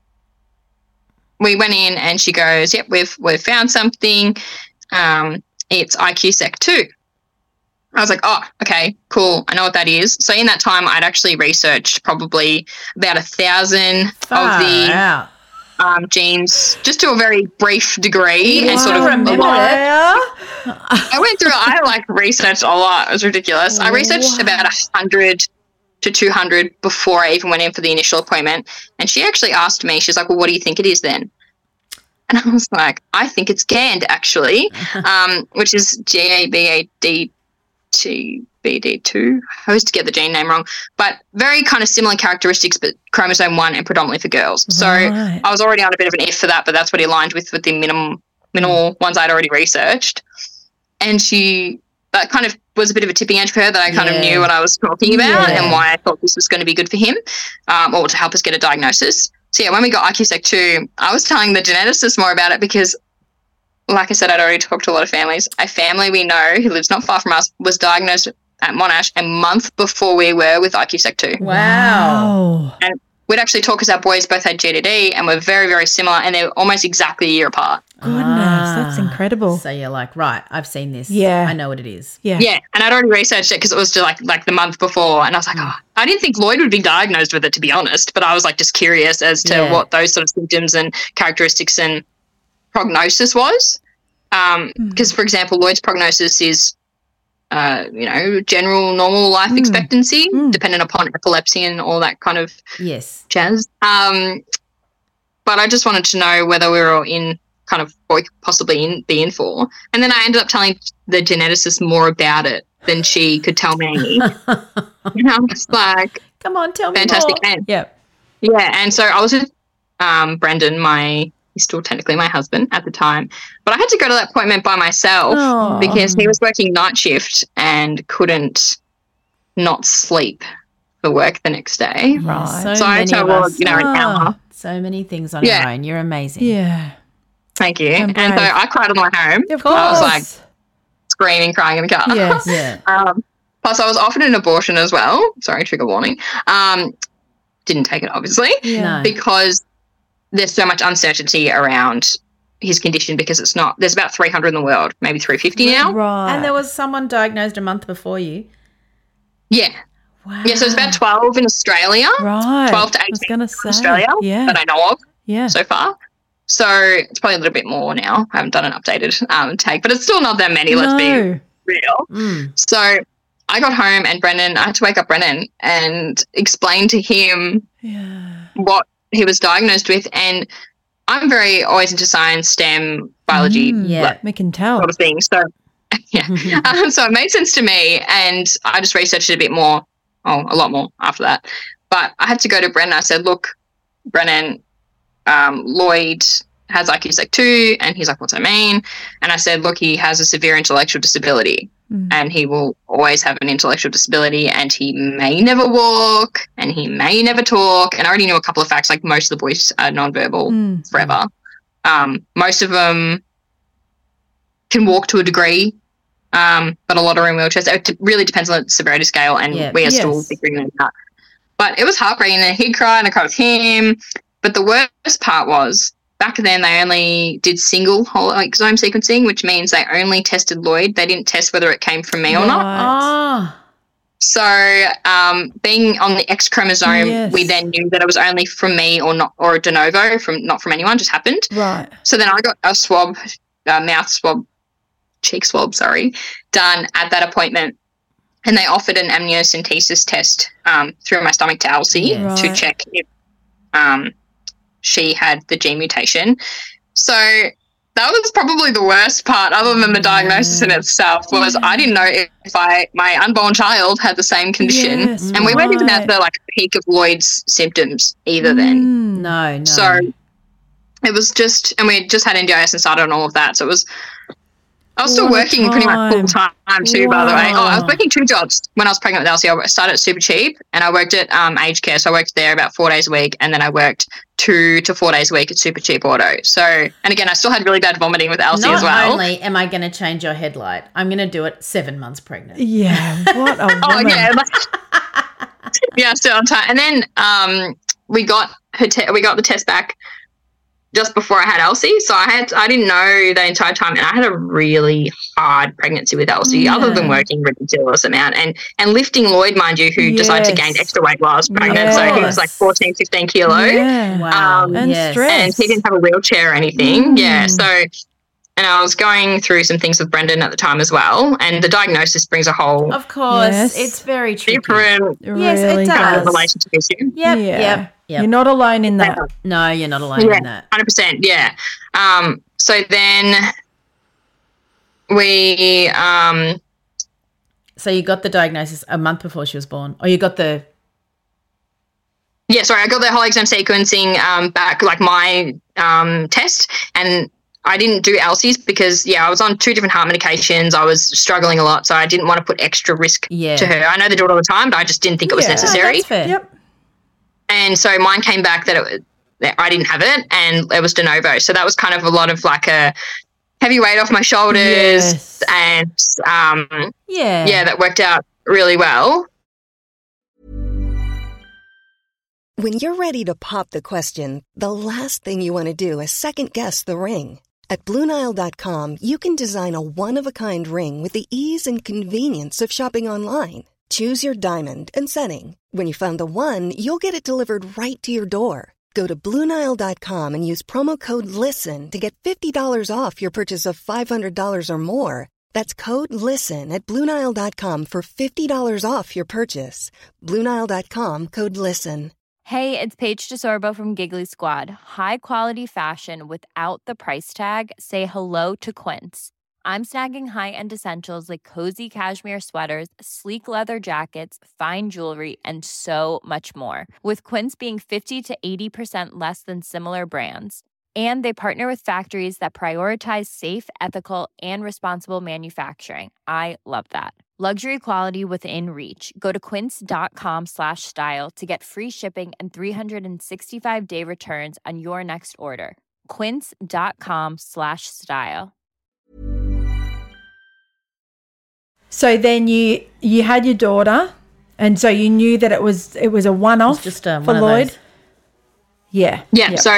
we went in and she goes, yep, we've found something. It's IQ-Sec2. I was like, oh, okay, cool. I know what that is. So in that time, I'd actually researched probably about 1,000 of the genes, just to a very brief degree, and sort of remember I went through. I researched a lot. It was ridiculous. I researched about 100 to 200 before I even went in for the initial appointment. And she actually asked me. She's like, "Well, what do you think it is then?" And I was like, "I think it's GAND actually, which is GABADTBD2. I always get the gene name wrong, but very kind of similar characteristics, but chromosome 1 and predominantly for girls. So I was already on a bit of an F for that, but that's what he aligned with the minimal ones I'd already researched. And that kind of was a bit of a tipping edge for her that I kind of knew what I was talking about and why I thought this was going to be good for him or to help us get a diagnosis. So, yeah, when we got IQ-Sec2, I was telling the geneticist more about it because, like I said, I'd already talked to a lot of families. A family we know who lives not far from us was diagnosed at Monash a month before we were with IQ-Sec2. Wow. And we'd actually talk because our boys both had GDD and were very, very similar and they're almost exactly a year apart. Goodness, that's incredible. So you're like, right, I've seen this. Yeah. I know what it is. Yeah. Yeah, and I'd already researched it because it was just like the month before and I was like, oh, I didn't think Lloyd would be diagnosed with it, to be honest, but I was just curious as to what those sort of symptoms and characteristics and prognosis was. Because, for example, Lloyd's prognosis is, general normal life expectancy, dependent upon epilepsy and all that kind of jazz. But I just wanted to know whether we were in kind of what we could possibly be in for. And then I ended up telling the geneticist more about it than she could tell me. And I was like, come on, tell me fantastic. more. And, Yep. yeah, and so I was with Brendan, he's still technically my husband at the time, but I had to go to that appointment by myself because he was working night shift and couldn't not sleep for work the next day. Right. So I travelled, an hour. So many things on your own. You're amazing. Yeah. Thank you. And And so I cried on my home. Of course. I was like screaming, crying in the car. Yes. Yeah. Plus I was offered an abortion as well. Sorry, trigger warning. Didn't take it, obviously, Yeah. No. because there's so much uncertainty around his condition because it's not, there's about 300 in the world, maybe 350 now. Right. And there was someone diagnosed a month before you. Yeah. Wow. Yeah, so it's about 12 in Australia. Right. 12 to I was 18 gonna in say, Australia yeah. that I know of Yeah. so far. So it's probably a little bit more now. I haven't done an updated take, but it's still not that many, let's be real. So I got home and I had to wake up Brennan and explain to him what he was diagnosed with. And I'm very always into science, STEM, biology, we can tell. sort of thing. So, so it made sense to me, and I just researched it a bit more, a lot more after that. But I had to go to Brennan. I said, look, Brennan, Lloyd has IQ Sec 2, and he's like, what's that mean? And I said, look, he has a severe intellectual disability, and he will always have an intellectual disability, and he may never walk, and he may never talk. And I already knew a couple of facts, like most of the boys are nonverbal forever. Most of them can walk to a degree, but a lot are in wheelchairs. It really depends on the severity scale, and we are still figuring that out. But it was heartbreaking, and he'd cry, and I cried with him. But the worst part was, back then they only did single whole exome sequencing, which means they only tested Lloyd. They didn't test whether it came from me or not. So being on the X chromosome, we then knew that it was only from me or not, or a de novo, not from anyone, just happened. Right. So then I got a swab, mouth swab, cheek swab, done at that appointment. And they offered an amniocentesis test through my stomach to Elsie to check if she had the gene mutation. So that was probably the worst part, other than the diagnosis in itself, was I didn't know if my unborn child had the same condition. Yes, and we weren't even at the peak of Lloyd's symptoms either then. No. So it was just, and we just had NDIS and started on all of that. So it was, I was still working pretty much full time too, by the way. I was working 2 jobs when I was pregnant with Elsie. I started at Super Cheap, and I worked at aged care. So I worked there about 4 days a week, and then I worked 2 to 4 days a week at Super Cheap Auto. So, and again, I still had really bad vomiting with Elsie as well. Not only am I going to change your headlight, I'm going to do it 7 months pregnant. Yeah, what a woman. Yeah, still on time. And then we got the test back just before I had Elsie, so I didn't know the entire time, and I had a really hard pregnancy with Elsie, other than working ridiculous amount and lifting Lloyd, mind you, who decided to gain extra weight while I was pregnant, so he was like 14, 15 kilo. Yeah. Wow. And stress. And he didn't have a wheelchair or anything. Yeah, so, and I was going through some things with Brendan at the time as well, and the diagnosis brings a whole Of course, it's very tricky. different Yes, it really does. relationship issue. Yep. You're not alone in that. No, you're not alone in that. 100%, yeah. So then we So you got the diagnosis a month before she was born, or you got the... I got the whole exome sequencing back, like my test, and I didn't do Elsie's because, I was on 2 different heart medications. I was struggling a lot, so I didn't want to put extra risk to her. I know they do it all the time, but I just didn't think it was necessary. That's fair. Yep. And so mine came back that I didn't have it, and it was de novo. So that was kind of a lot of like a heavy weight off my shoulders, and that worked out really well. When you're ready to pop the question, the last thing you want to do is second-guess the ring. At BlueNile.com, you can design a one-of-a-kind ring with the ease and convenience of shopping online. Choose your diamond and setting. When you find the one, you'll get it delivered right to your door. Go to BlueNile.com and use promo code LISTEN to get $50 off your purchase of $500 or more. That's code LISTEN at BlueNile.com for $50 off your purchase. BlueNile.com, code LISTEN. Hey, it's Paige DeSorbo from Giggly Squad. High quality fashion without the price tag. Say hello to Quince. I'm snagging high-end essentials like cozy cashmere sweaters, sleek leather jackets, fine jewelry, and so much more. With Quince being 50 to 80% less than similar brands. And they partner with factories that prioritize safe, ethical, and responsible manufacturing. I love that. Luxury quality within reach. Go to quince.com/style to get free shipping and 365-day returns on your next order. Quince.com/style. So then you had your daughter, and so you knew that it was a one-off It's just for one Lloyd. of those. Yeah. Yeah. So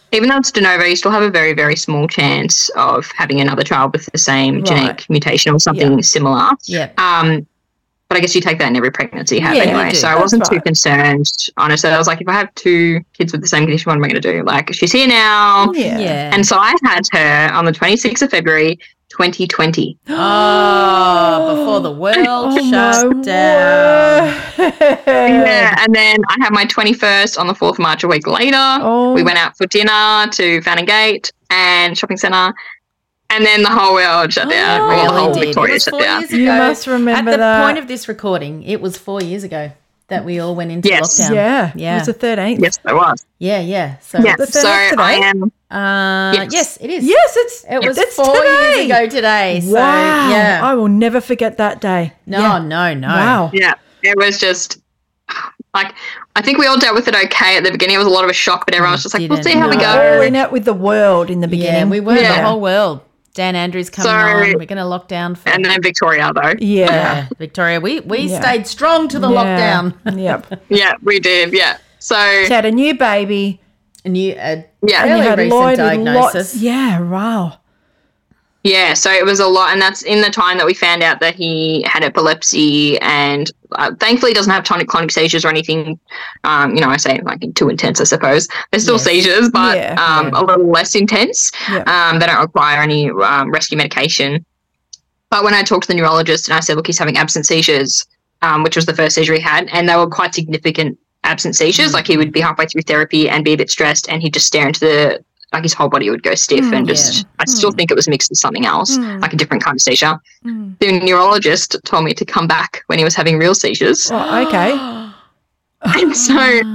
even though it's de novo, you still have a very, very small chance of having another child with the same genetic mutation or something similar. Yeah. But I guess you take that in every pregnancy you have Yeah, you anyway. do. So I wasn't too concerned, honestly. I was like, if I have 2 kids with the same condition, what am I going to do? Like, she's here now. Yeah. And so I had her on the 26th of February, 2020. Oh, before the world shut down. Yeah, and then I had my 21st on the 4th of March a week later. We went out for dinner to Fountain Gate and shopping centre. And then the whole world shut down. Really the whole did. Victoria It was shut 4 down. years ago. You must remember At the that. point of this recording, it was 4 years ago that we all went into Yes. lockdown. Yeah. It was the 13th. Yes, there was. Yeah. So, Yeah, the so 13th today? I am. yes, it is. Yes, It was it's 4 today. years ago today. So, Wow. yeah. I will never forget that day. No. Wow. Yeah, it was just like, I think we all dealt with it okay at the beginning. It was a lot of a shock, but everyone was just like, we'll see how we All go. in it with the world in the Yeah, beginning. we were Yeah. the whole world. Dan Andrews coming So- on. We're going to lock down for And then Victoria, though. Yeah. Victoria. We Yeah. stayed strong to the lockdown. Yep. Yeah, we did. Yeah. So, She had a new baby. And you, yeah. And you fairly had recent Lloyd with diagnosis. lots. Yeah, wow. Yeah, so it was a lot, and that's in the time that we found out that he had epilepsy, and thankfully he doesn't have tonic-clonic seizures or anything. I say like too intense, I suppose. They're still seizures, but a little less intense. Yeah. They don't require any rescue medication. But when I talked to the neurologist and I said, look, he's having absent seizures, which was the first seizure he had, and they were quite significant absent seizures. Like he would be halfway through therapy and be a bit stressed, and he'd just stare into the, like his whole body would go stiff and just, I still think it was mixed with something else, like a different kind of seizure. The neurologist told me to come back when he was having real seizures. Oh, okay. And so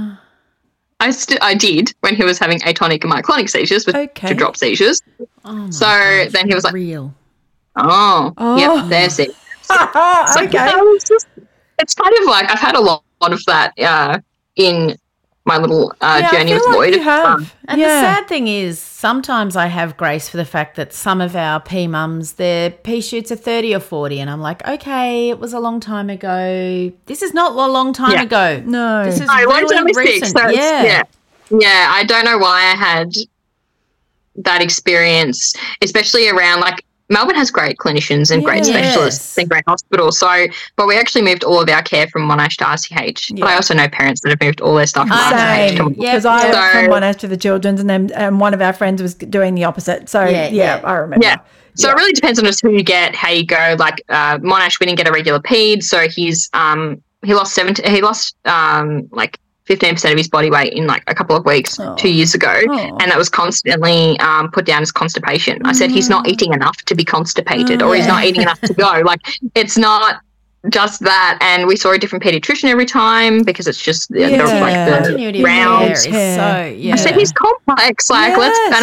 I did when he was having atonic and myoclonic seizures with to drop seizures. So then he was like, real. Yep, there's it. Okay. It's kind of like I've had a lot of that in my little journey I with feel like Lloyd. you have. And the sad thing is, sometimes I have grace for the fact that some of our P mums, their P shoots are 30 or 40, and I'm like, okay, it was a long time ago. This is not a long time ago. No. This is No, really recent. Yeah, I don't know why I had that experience, especially around like Melbourne has great clinicians and great specialists and great hospitals. So, but we actually moved all of our care from Monash to RCH. But I also know parents that have moved all their stuff from RCH to because I went from Monash to the Children's, and then one of our friends was doing the opposite. So I remember. Yeah. So it really depends on just who you get, how you go. Like Monash, we didn't get a regular ped, so he's he lost 15% of his body weight in like a couple of weeks 2 years ago, and that was constantly put down as constipation. I said he's not eating enough to be constipated, or he's not eating enough to go. Like it's not just that. And we saw a different pediatrician every time because it's just the continuity of care rounds. is so I said he's complex. Like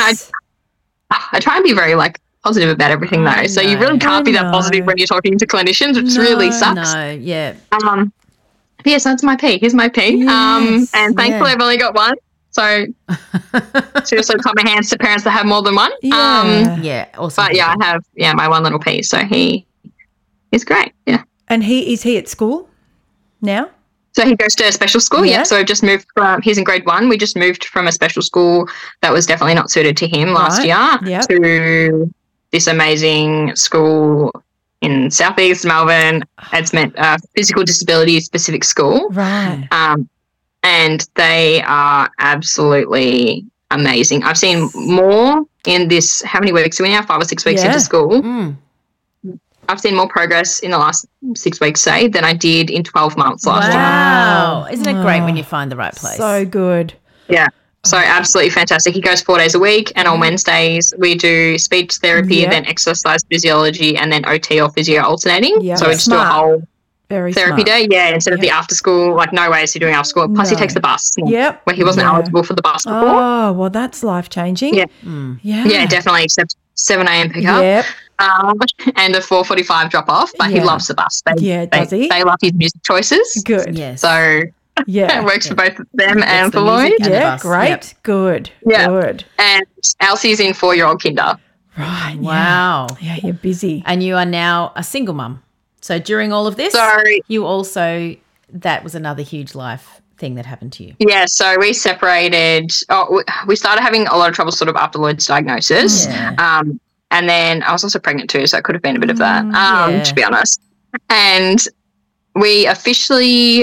I try and be very like positive about everything though. So you really can't be that positive when you're talking to clinicians, which really sucks. But yes, that's my P. Here's my P. And thankfully I've only got one. So seriously, top my hands to parents that have more than one. Awesome. But I have my one little P. So he is great. Yeah. And is he at school now? So he goes to a special school. Yeah. So we've just moved from, he's in grade 1. We just moved from a special school that was definitely not suited to him last year to this amazing school in southeast Melbourne. It's meant physical disability specific school. Right. And they are absolutely amazing. I've seen more in this, how many weeks are we now? 5 or 6 weeks into school. I've seen more progress in the last 6 weeks, say, than I did in 12 months last year. Wow. Isn't it great when you find the right place? So good. Yeah. So absolutely fantastic. He goes 4 days a week, and on Wednesdays we do speech therapy, then exercise physiology, and then OT or physio alternating. So we just do a whole therapy day. Yeah, instead of the after school, like no way is he doing after school. Plus he takes the bus. Where he wasn't eligible for the bus before. Oh, well, that's life-changing. Yeah. Yeah, definitely, except 7 a.m. pickup. Yep. And a 4:45 drop off, but he loves the bus. Does he? They love his music choices. Good. Yes. So it works for both them and for Lloyd. Yeah, great. Good. Yeah. Good. And Elsie's in 4-year-old kinder. Right. Wow. Yeah, you're busy. And you are now a single mum. So during all of this, you also, that was another huge life thing that happened to you? Yeah, so we separated. We started having a lot of trouble sort of after Lloyd's diagnosis. Yeah. And then I was also pregnant too, so it could have been a bit of that, yeah. to be honest. And we officially,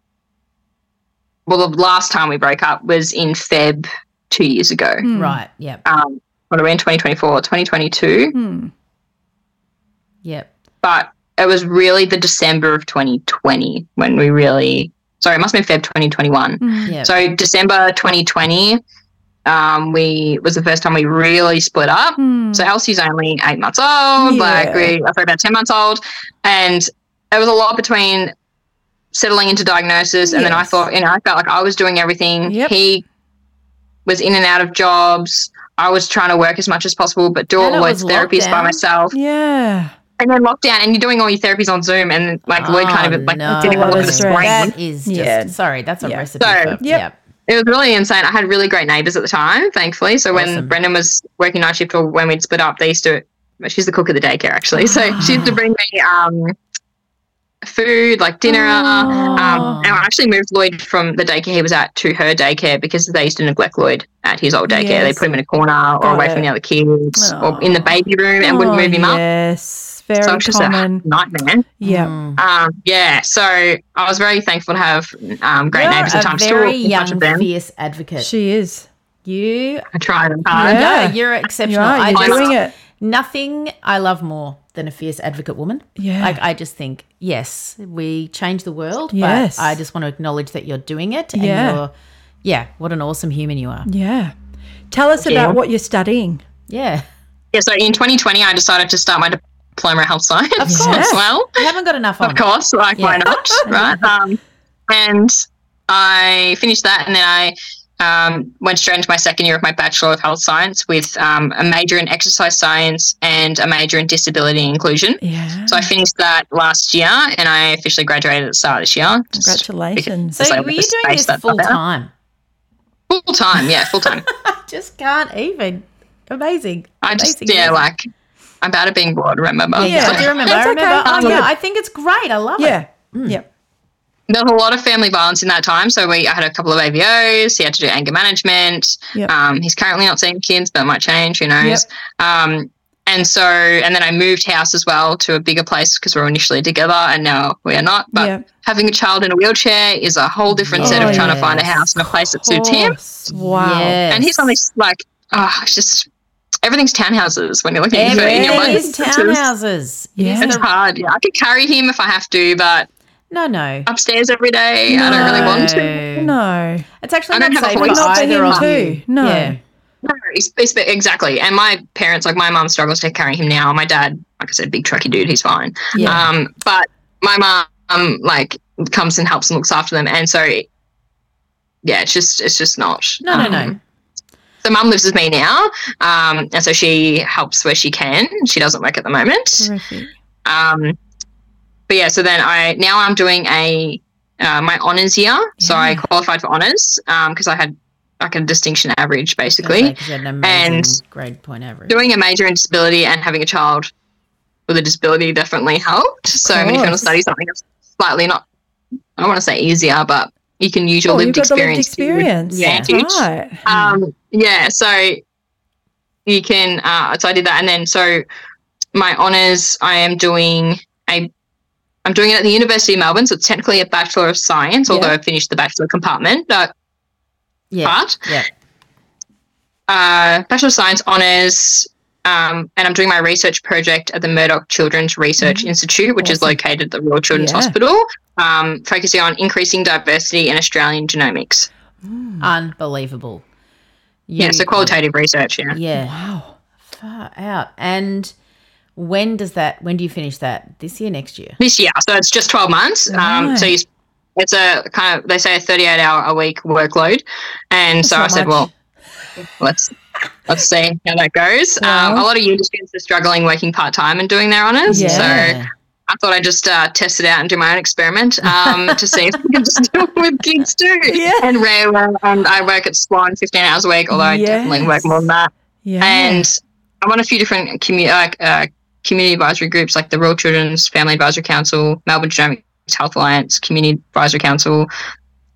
the last time we broke up was in Feb 2 years ago. Right, yep. What are we in 2024, 2022? Yep. But it was really the December of 2020 when we really, sorry, it must have been Feb 2021. Yep. So December 2020 was the first time we really split up. So Elsie's only 8 months old, about 10 months old. And it was a lot between settling into diagnosis and then I thought, I felt like I was doing everything. Yep. He was in and out of jobs. I was trying to work as much as possible but do all Lloyd's therapies by myself. Yeah. And then lockdown, and you're doing all your therapies on Zoom, and Lloyd kind of didn't want to look at the screen. That is just, sorry, that's a recipe for, It was really insane. I had really great neighbours at the time, thankfully. So when Brendan was working night shift or when we'd split up, they used to, she's the cook of the daycare actually. So she used to bring me food, like dinner. And I actually moved Lloyd from the daycare he was at to her daycare because they used to neglect Lloyd at his old daycare. They put him in a corner or away from the other kids or in the baby room and wouldn't move him up. Yes. Very so it was common. just a nightmare. Yeah. So I was very thankful to have great neighbours at the time. You're a very young, fierce advocate. She is. I tried hard. No, you're exceptional. You're doing it. Nothing I love more than a fierce advocate woman. Yeah. Like I just think, yes, we change the world, Yes. but I just want to acknowledge that you're doing it and what an awesome human you are. Yeah. Tell us about what you're studying. Yeah. Yeah, so in 2020 I decided to start my diploma in health science as well. You haven't got enough on. Of course, why not, right? And I finished that and then I went straight into my second year of my Bachelor of Health Science with a major in exercise science and a major in disability inclusion. Yeah. So I finished that last year and I officially graduated at the start of this year. Congratulations. So were you doing this full time? Full time, yeah, full time. I just can't even. Amazing. I'm bad at being bored, remember? Yeah, I do remember. That's okay. I think it's great. I love it. Yeah. Yep. There was a lot of family violence in that time. So I had a couple of AVOs. He had to do anger management. Yep. He's currently not seeing kids, but it might change. Who knows? Yep. And then I moved house as well to a bigger place because we were initially together and now we are not. But having a child in a wheelchair is a whole different set of trying to find a house and a place that suits him. Wow. Yes. And he's only it's just everything's townhouses when you're looking at it in your mind. It is townhouses. Yeah. It's hard. Yeah, I could carry him if I have to, but no. Upstairs every day, I don't really want to. No. It's actually I don't not have a safe voice. Not for either him of too. you. No. Yeah. No, exactly. And my parents, like my mum struggles to carry him now. My dad, like I said, big trucky dude, he's fine. Yeah. But my mum comes and helps and looks after them. And so it's just not. No. So mum lives with me now. And so she helps where she can. She doesn't work at the moment. Terrific. But yeah, so then I'm doing my honours year. So I qualified for honours because I had like a distinction average basically. You had an amazing grade point average. Doing a major in disability and having a child with a disability definitely helped. So if you want to study something that's slightly not, I don't want to say easier, but you can use your lived experience. Yeah, right. So you can. So I did that, and then so my honours, I'm doing it at the University of Melbourne, so it's technically a Bachelor of Science, although I finished the Bachelor compartment. Bachelor of Science honours, and I'm doing my research project at the Murdoch Children's Research Institute, which is located at the Royal Children's Hospital, focusing on increasing diversity in Australian genomics. Unbelievable. So qualitative research, Yeah. Wow. Far out. And when do you finish that? This year, next year? This year. So it's just 12 months. Right. So it's a kind of, they say a 38-hour-a-week workload. And so I said, well, let's see how that goes. A lot of uni students are struggling working part-time and doing their honours. Yeah. So I thought I'd just test it out and do my own experiment to see if we can just do it with kids too. Yeah. And I work at Swan 15 hours a week, although I definitely work more than that. Yeah. And I'm on a few different community advisory groups like the Royal Children's Family Advisory Council, Melbourne Genomics Health Alliance, Community Advisory Council,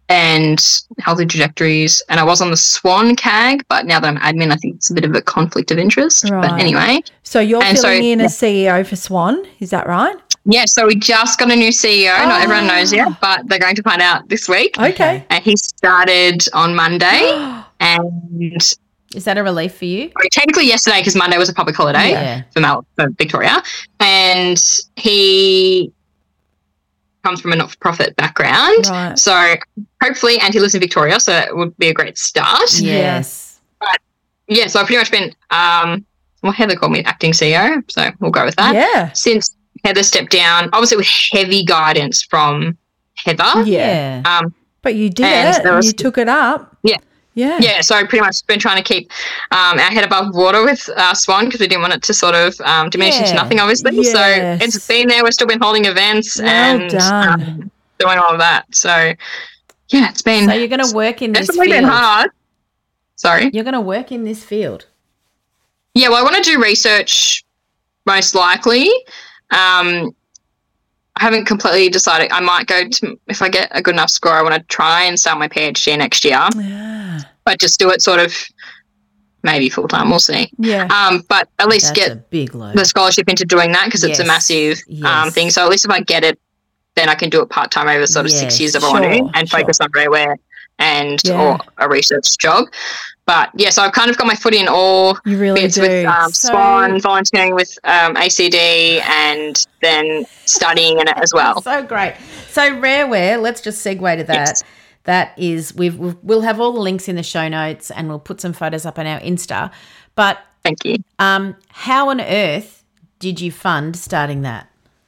and Healthy Trajectories. And I was on the Swan CAG, but now that I'm admin, I think it's a bit of a conflict of interest. Right. But anyway. So you're filling in as CEO for Swan, is that right? Yeah, so we just got a new CEO. Not everyone knows yet, but they're going to find out this week. Okay. And he started on Monday. And is that a relief for you? Technically yesterday, because Monday was a public holiday for Victoria. And he comes from a not-for-profit background. Right. So hopefully, and he lives in Victoria, so it would be a great start. Yes. But, yeah, so I've pretty much been, Heather called me acting CEO, so we'll go with that. Yeah. Since Heather stepped down, obviously with heavy guidance from Heather. Yeah. But you did and it. And you took it up. Yeah. Yeah. Yeah, so I've pretty much been trying to keep our head above water with Swan because we didn't want it to sort of diminish into nothing, obviously. Yes. So it's been there. We've still been holding events and done. doing all of that. So, yeah, it's been... So you're going to work in this field. Definitely been hard. Sorry? You're going to work in this field. Yeah, well, I want to do research most likely. I haven't completely decided. I might go to, if I get a good enough score, I want to try and start my PhD next year. Yeah. But just do it sort of maybe full-time, we'll see. Yeah. But at least That's get a big load. the scholarship into doing that because it's a massive thing. So at least if I get it, then I can do it part-time over sort of 6 years if I want to and focus on rareware and or a research job. But, yeah, so I've kind of got my foot in all bits with Swan, volunteering with ACD and then studying in it as well. So great. So rareware, let's just segue to that. Yes. That is, we'll have all the links in the show notes and we'll put some photos up on our Insta. But thank you. How on earth did you fund starting that?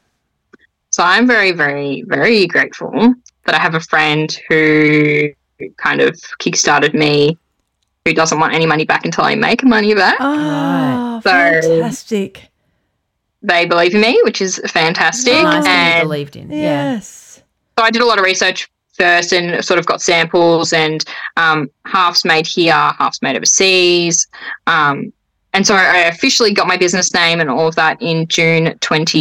So I'm very, very, very grateful that I have a friend who kind of kickstarted me, who doesn't want any money back until I make money back. Oh, So fantastic. They believe in me, which is fantastic. Nice that you and believed in. Yes. so I did a lot of research first and sort of got samples and halves made here, halves made overseas. And so I officially got my business name and all of that in June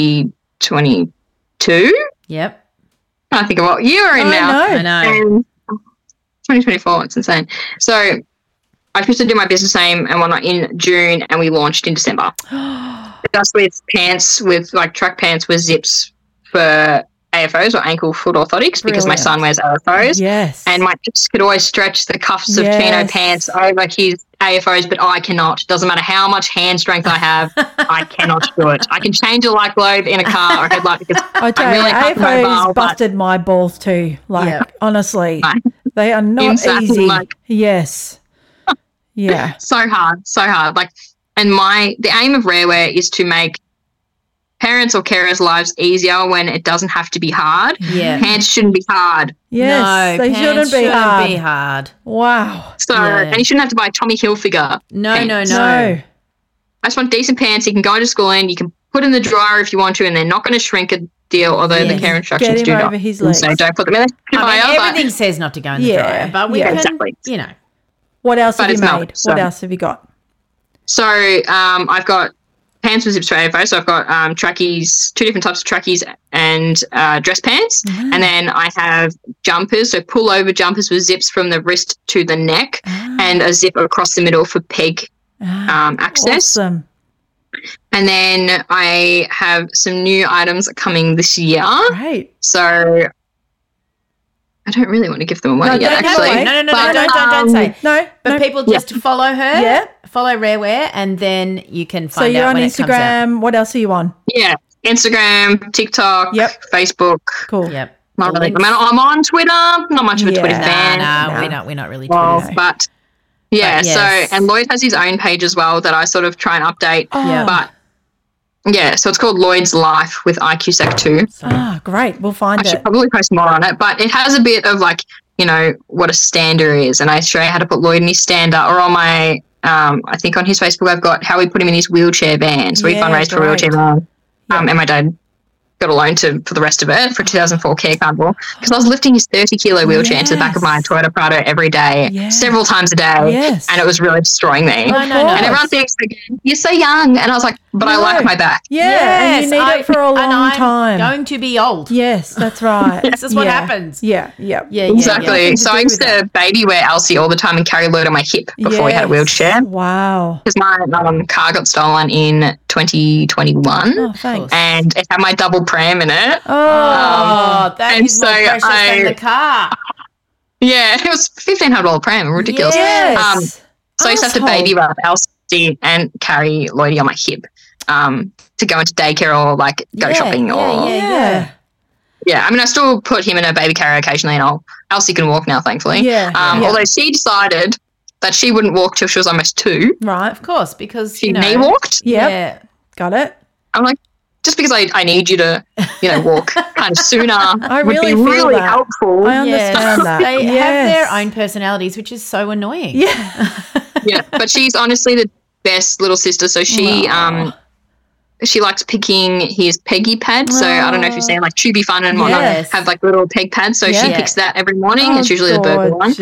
2022. Yep. I think of what year we're in now. I know. And 2024, it's insane. So I officially did my business name and whatnot in June and we launched in December. Just with pants, with like track pants with zips for AFOs or ankle foot orthotics because my son wears AFOs. Yes. And my hips could always stretch the cuffs of chino pants over his AFOs, but I cannot. Doesn't matter how much hand strength I have, I cannot do it. I can change a light globe in a car or a headlight because I tell I'm really you, mobile, AFO's busted my balls too. Like, honestly, Right. they are not Insane, easy. like- Yes. Yeah. so hard. Like, and the aim of Rareware is to make parents or carers' lives easier when it doesn't have to be hard. Yeah. Pants shouldn't be hard. Yes. No, they pants shouldn't be hard. be hard. Wow. So, Yeah. and you shouldn't have to buy a Tommy Hilfiger. No. pants. No. I just want decent pants you can go to school in. You can put in the dryer if you want to, and they're not going to shrink a deal, although the care instructions Get do him not. over his legs. So don't put them in the dryer. I mean, but- everything says not to go in the Yeah, dryer, but we yeah. can, Exactly. you know. What else But have you it's made? not, so- What else have you got? So I've got pants with zips for AFO. So I've got trackies, 2 different types of trackies and dress pants. Mm-hmm. And then I have jumpers, so pull-over jumpers with zips from the wrist to the neck and a zip across the middle for peg access. Awesome. And then I have some new items coming this year. Great. So I don't really want to give them away No, yet, don't give actually. away. No, But, don't say. No. But no. people just follow her, Yeah. follow Rareware, and then you can So find you're out on when it comes out. Instagram. What else are you on? Yeah, Instagram, TikTok, Yep. Facebook. Cool. Yep. Not The really. links. I'm on Twitter. Not much of a Yeah. Twitter fan. No, we're not really Well, Twitters. but yeah, But yes. so and Lloyd has his own page as well that I sort of try and update. Yeah. But yeah, so it's called Lloyd's Life with IQSec 2. Ah, great. We'll find I should it. probably post more on it, but it has a bit of like, you know, what a stander is. And I show you how to put Lloyd in his stander, or on my, I think on his Facebook, I've got how we put him in his wheelchair van. So we Yeah, fundraised for a great. wheelchair van. And my dad got a loan for the rest of it for 2004 Care Cardboard because I was lifting his 30-kilo wheelchair into the back of my Toyota Prado every day, Yes. several times a day, Yes. and it was really destroying me. No. And everyone thinks, like, you're so young. And I was like, but I like my back. Yeah, and you need it for a long time. Going to be old. Yes, that's right. This is what happens. Yeah. Exactly. So I used to baby wear Elsie all the time and carry Lloyd on my hip before we had a wheelchair. Wow. Because my car got stolen in 2021. Oh, thanks. And it had my double pram in it. Oh, that is more precious than the car. Yeah, it was $1,500 pram. Ridiculous. Yes. So I used to have to baby wrap Elsie and carry Lloydie on my hip to go into daycare or like go shopping Yeah. Yeah, I mean, I still put him in a baby carrier occasionally, and Elsie can walk now, thankfully. Although she decided that she wouldn't walk till she was almost 2. Right. Of course, because she knee walked. Yep. Yeah. Got it. I'm like, just because I need you to, walk kind of sooner I would really be feel really that. helpful. I understand that. They have Yes. their own personalities, which is so annoying. Yeah. Yeah, but she's honestly the best little sister. So she likes picking his Peggy pad. So I don't know if you're saying like Chubby Fun and whatnot have like little peg pads. So she picks that every morning. It's usually the burger one.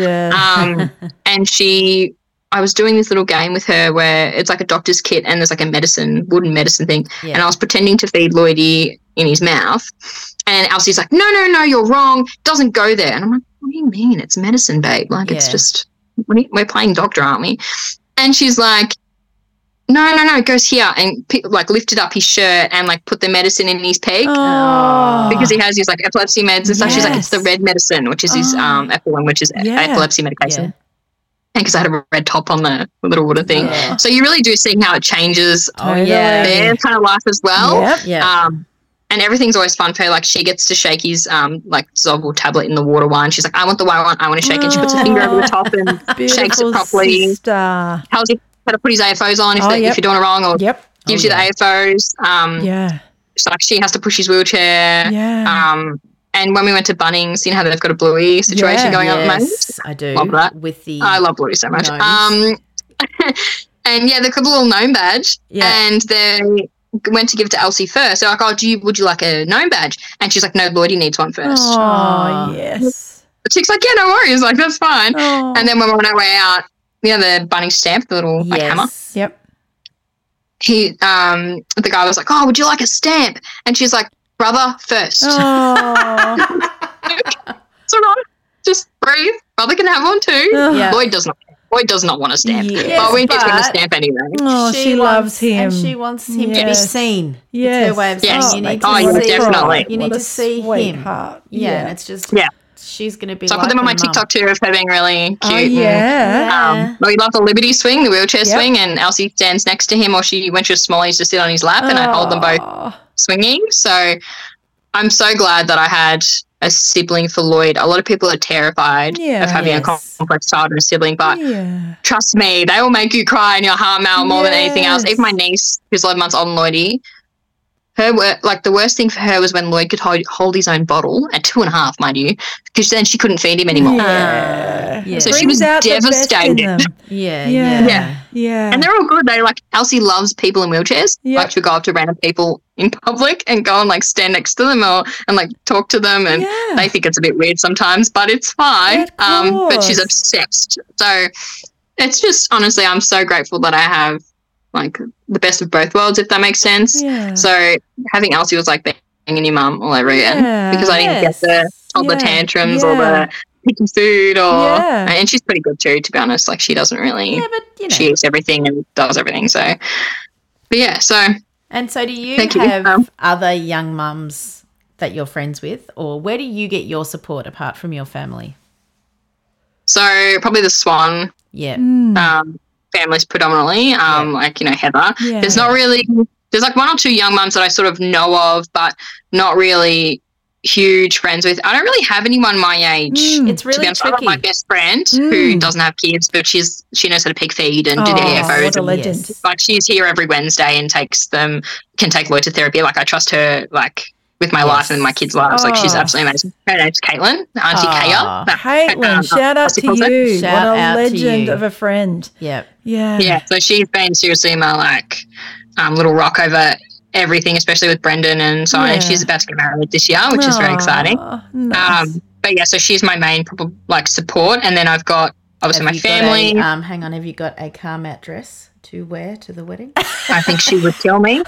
And I was doing this little game with her where it's like a doctor's kit and there's like a wooden medicine thing. Yeah. And I was pretending to feed Lloydie in his mouth. And Elsie's like, no, you're wrong. It doesn't go there. And I'm like, what do you mean? It's medicine, babe. Like it's just, we're playing doctor, aren't we? And she's like, no, it goes here, and lifted up his shirt and like put the medicine in his peg because he has his like epilepsy meds and stuff. She's like, it's the red medicine, which is his Epilum, which is epilepsy medication. Yeah. And because I had a red top on the little wooden thing, so you really do see how it changes their kind of life as well. Yep. Yeah. And everything's always fun for her. Like she gets to shake his like Zovul tablet in the water one. She's like, I want the white one. I want to shake it. She puts her finger over the top and shakes it properly. Sister. Tells you how to put his AFOs on if you're doing it wrong, or gives you the AFOs. So like she has to push his wheelchair. Yeah. And when we went to Bunnings, you know how they've got a Bluey situation going on at the moment? Yes, I do. Love that. I love Bluey so much. And they've got a little gnome badge, and they went to give it to Elsie first. They're like, would you like a gnome badge? And she's like, no, Lloydie needs one first. Oh, yes. The chick's like, yeah, no worries. Like, that's fine. Oh. And then when we went on our way out, the Bunnings stamp, the little like hammer. Yep. The guy was like, oh, would you like a stamp? And she's like, brother first. Oh. It's all right. Just breathe. Brother can have one too. Yeah. Lloyd does not want a stamp. Yes, but we just want a stamp anyway. Oh, she loves him. And she wants him to be seen. Yes. It's her way of saying you need to see definitely. You need to see him. Yeah. And it's just she's going to be so like I put them on my mum. TikTok too of her being really cute. Oh, yeah. We love the Liberty swing, the wheelchair swing, and Elsie stands next to him, or when she was small, I used to sit on his lap and I hold them both swinging. So I'm so glad that I had a sibling for Lloyd. A lot of people are terrified of having a complex child and a sibling, but trust me, they will make you cry and your heart melt more than anything else. Even my niece, who's 11 months old, and Lloydie, the worst thing for her was when Lloyd could hold his own bottle at 2.5, mind you, because then she couldn't feed him anymore. So she was devastated. Yeah. And they're all good. Elsie loves people in wheelchairs. Like she'll go up to random people in public and go and like stand next to them and like talk to them, and they think it's a bit weird sometimes, but it's fine. But she's obsessed. So it's just, honestly, I'm so grateful that I have like the best of both worlds, if that makes sense. So having Elsie was like banging your mum all over again because I didn't get the toddler tantrums or the picking food and she's pretty good too, to be honest. Like she doesn't really she eats everything and does everything. So And so do you have other young mums that you're friends with, or where do you get your support apart from your family? So probably the Swan families predominantly, Heather. There's not really, there's like 1 or 2 young mums that I sort of know of, but not really huge friends with. I don't really have anyone my age. It's really tricky. I've got my best friend who doesn't have kids, but she knows how to pig feed and do the AFOs. What a legend. Like she's here every Wednesday and can take Lloyd to therapy. Like I trust her, like with my life and my kids' lives. Like she's absolutely amazing. Her name's Caitlin, Auntie Kaya. Caitlin, shout out to you. What a legend of a friend. Yeah. Yeah. So she's been seriously my little rock over everything, especially with Brendan and so on. And she's about to get married this year, which is very exciting. Nice. But so she's my main support. And then I've got obviously my Have you got family. hang on, have you got a Carmat dress to wear to the wedding? I think she would kill me.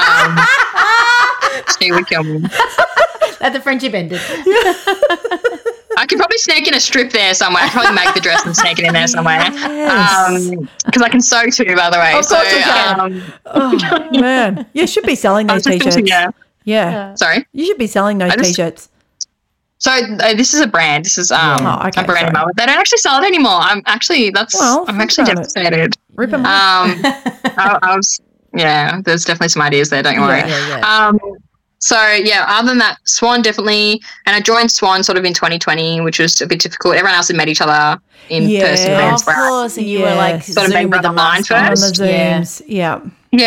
She would kill me. That the friendship ended. I could probably sneak in a strip there somewhere. I could probably make the dress and sneak it in there somewhere. Because I can sew too, by the way. Of course you can. Oh, man. You should be selling those T-shirts. Yeah. Sorry? You should be selling those T-shirts. So this is a brand. This is a brand. Sorry. They don't actually sell it anymore. I'm actually devastated. Rip them there's definitely some ideas there. Don't you worry. So other than that, Swan definitely, and I joined Swan sort of in 2020, which was a bit difficult. Everyone else had met each other in person. Of course, and you were like sort of Zoom with the mask on first. the Zooms. Yeah.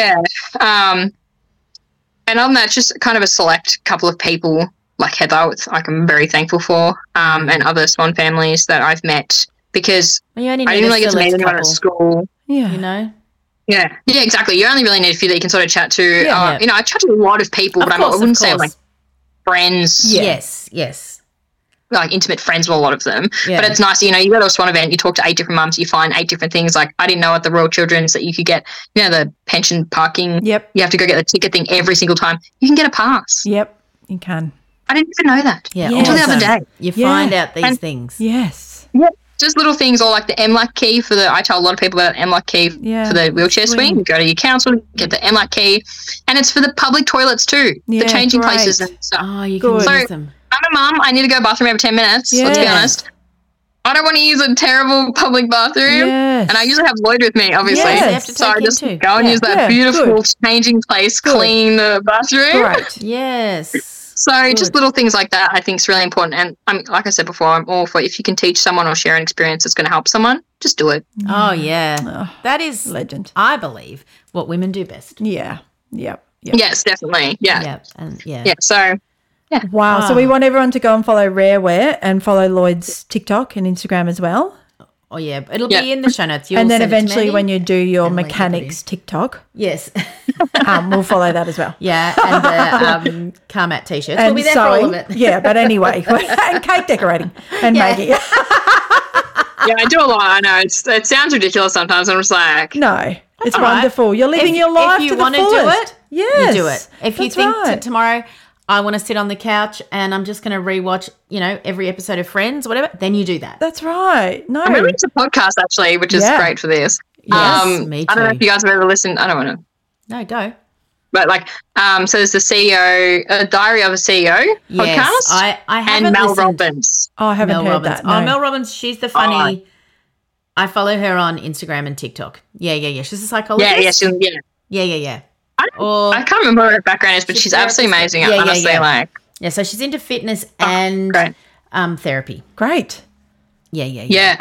And other than that, just kind of a select couple of people like Heather, I'm very thankful for, and other Swan families that I've met because I didn't really get to meet anyone at school. Yeah. You know? Yeah, exactly. You only really need a few that you can sort of chat to. You know, I chat to a lot of people, but I wouldn't say like friends. Yes. Like intimate friends with a lot of them. Yeah. But it's nice, you go to a Swan event, you talk to 8 different mums, you find 8 different things. Like I didn't know at the Royal Children's that you could get, the pension parking. Yep. You have to go get the ticket thing every single time. You can get a pass. Yep, you can. I didn't even know that until the other day. You find out these things. Yes. Yep. Just little things, or like the MLAC key I tell a lot of people about MLAC key for the wheelchair swing. You go to your council, get the MLAC key, and it's for the public toilets too, the changing places and stuff. Oh, you can use them. I'm a mum. I need to go to the bathroom every 10 minutes, let's be honest. I don't want to use a terrible public bathroom, and I usually have Lloyd with me, obviously. Yes. So I just go and use that beautiful changing place, clean the bathroom. Right. Yes. So just little things like that I think is really important. And like I said before, I'm all for if you can teach someone or share an experience that's going to help someone, just do it. Oh, yeah. That is, legend. I believe, what women do best. Yeah. Yep. Yes, definitely. Yeah. So, Wow. So we want everyone to go and follow Rareware and follow Lloyd's TikTok and Instagram as well. Oh, yeah. It'll be in the show notes. And then eventually when you do your mechanics TikTok. Yes. We'll follow that as well. Yeah, and the Carmat T-shirts. And we'll be there sewing. for all of it. Yeah, but anyway. And cake decorating and making. Yeah, I do a lot. I know. It sounds ridiculous sometimes. I'm just like... No, it's wonderful. You're living your life to the fullest. If you want to do it, yes, you do it. If you think tomorrow... I want to sit on the couch and I'm just going to rewatch, every episode of Friends, whatever, then you do that. That's right. No. I'm really into podcasts, actually, which is great for this. Yes, me too. I don't know if you guys have ever listened. I don't want to. No, go. But so there's the CEO, Diary of a CEO podcast. I haven't and Mel listened. Robbins. Oh, I haven't heard that. No. Oh, Mel Robbins, she's the funny. I follow her on Instagram and TikTok. Yeah. She's a psychologist. Yeah. I can't remember what her background is, but she's absolutely amazing. Honestly, yeah. So she's into fitness and therapy. Great. Yeah.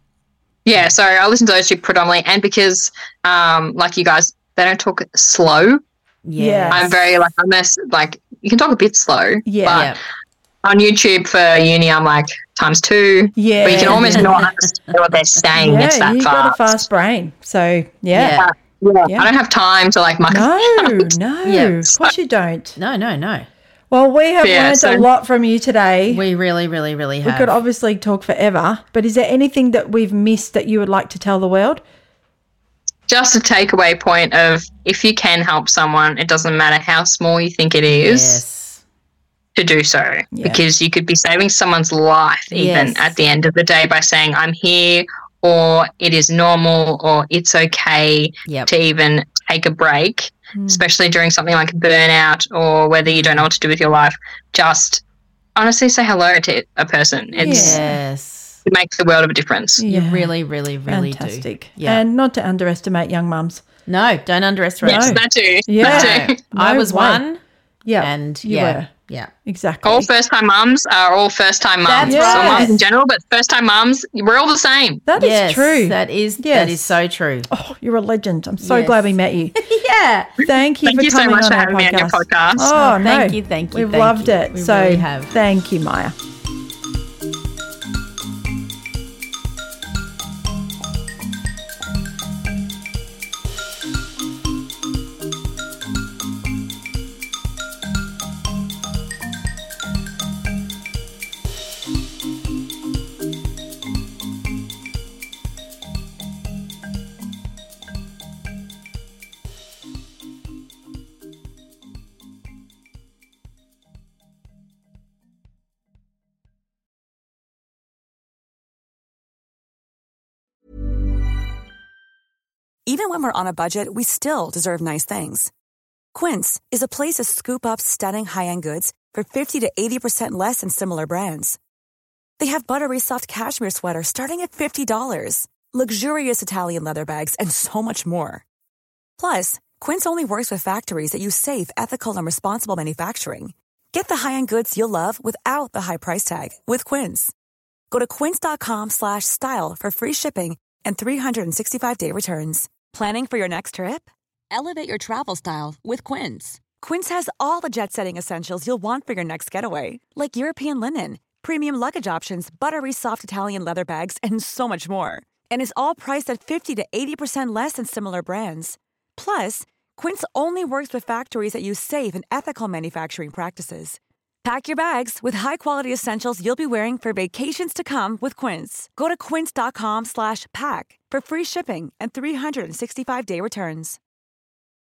So I listen to those two predominantly, and because like you guys, they don't talk slow. Yeah, I'm very you can talk a bit slow. Yeah. But on YouTube for uni, I'm like ×2. Yeah, but you can almost not understand what they're saying. It's that you've fast. got a fast brain, so Yeah. I don't have time to muck it. No, of course you don't. No. Well, we have learned a lot from you today. We really, really, really have. We could obviously talk forever, but is there anything that we've missed that you would like to tell the world? Just a takeaway point of if you can help someone, it doesn't matter how small you think it is to do so, because you could be saving someone's life even at the end of the day by saying, I'm here, or it is normal, or it's okay to even take a break, especially during something like burnout or whether you don't know what to do with your life. Just honestly say hello to a person. It makes the world of a difference. You really, really, really fantastic. do. Yeah. And not to underestimate young mums. No, don't underestimate. Yes, that too. Yeah. That too. I was one. Yeah. And you were. Yeah. Exactly. All first-time mums are all first-time mums. That's Some right. mums in general, but first-time mums, we're all the same. That is true. That is so true. Oh, you're a legend. I'm so glad we met you. Yeah. Thank you for so coming much on for our having me on your podcast. Oh, no. Thank you. We've loved it. We so really have. Thank you, Maya. Even when we're on a budget, we still deserve nice things. Quince is a place to scoop up stunning high-end goods for 50 to 80% less than similar brands. They have buttery soft cashmere sweaters starting at $50, luxurious Italian leather bags, and so much more. Plus, Quince only works with factories that use safe, ethical, and responsible manufacturing. Get the high-end goods you'll love without the high price tag with Quince. Go to quince.com/style for free shipping and 365-day returns. Planning for your next trip? Elevate your travel style with Quince. Quince has all the jet-setting essentials you'll want for your next getaway, like European linen, premium luggage options, buttery soft Italian leather bags, and so much more. And is all priced at 50 to 80% less than similar brands. Plus, Quince only works with factories that use safe and ethical manufacturing practices. Pack your bags with high-quality essentials you'll be wearing for vacations to come with Quince. Go to quince.com/pack for free shipping and 365-day returns.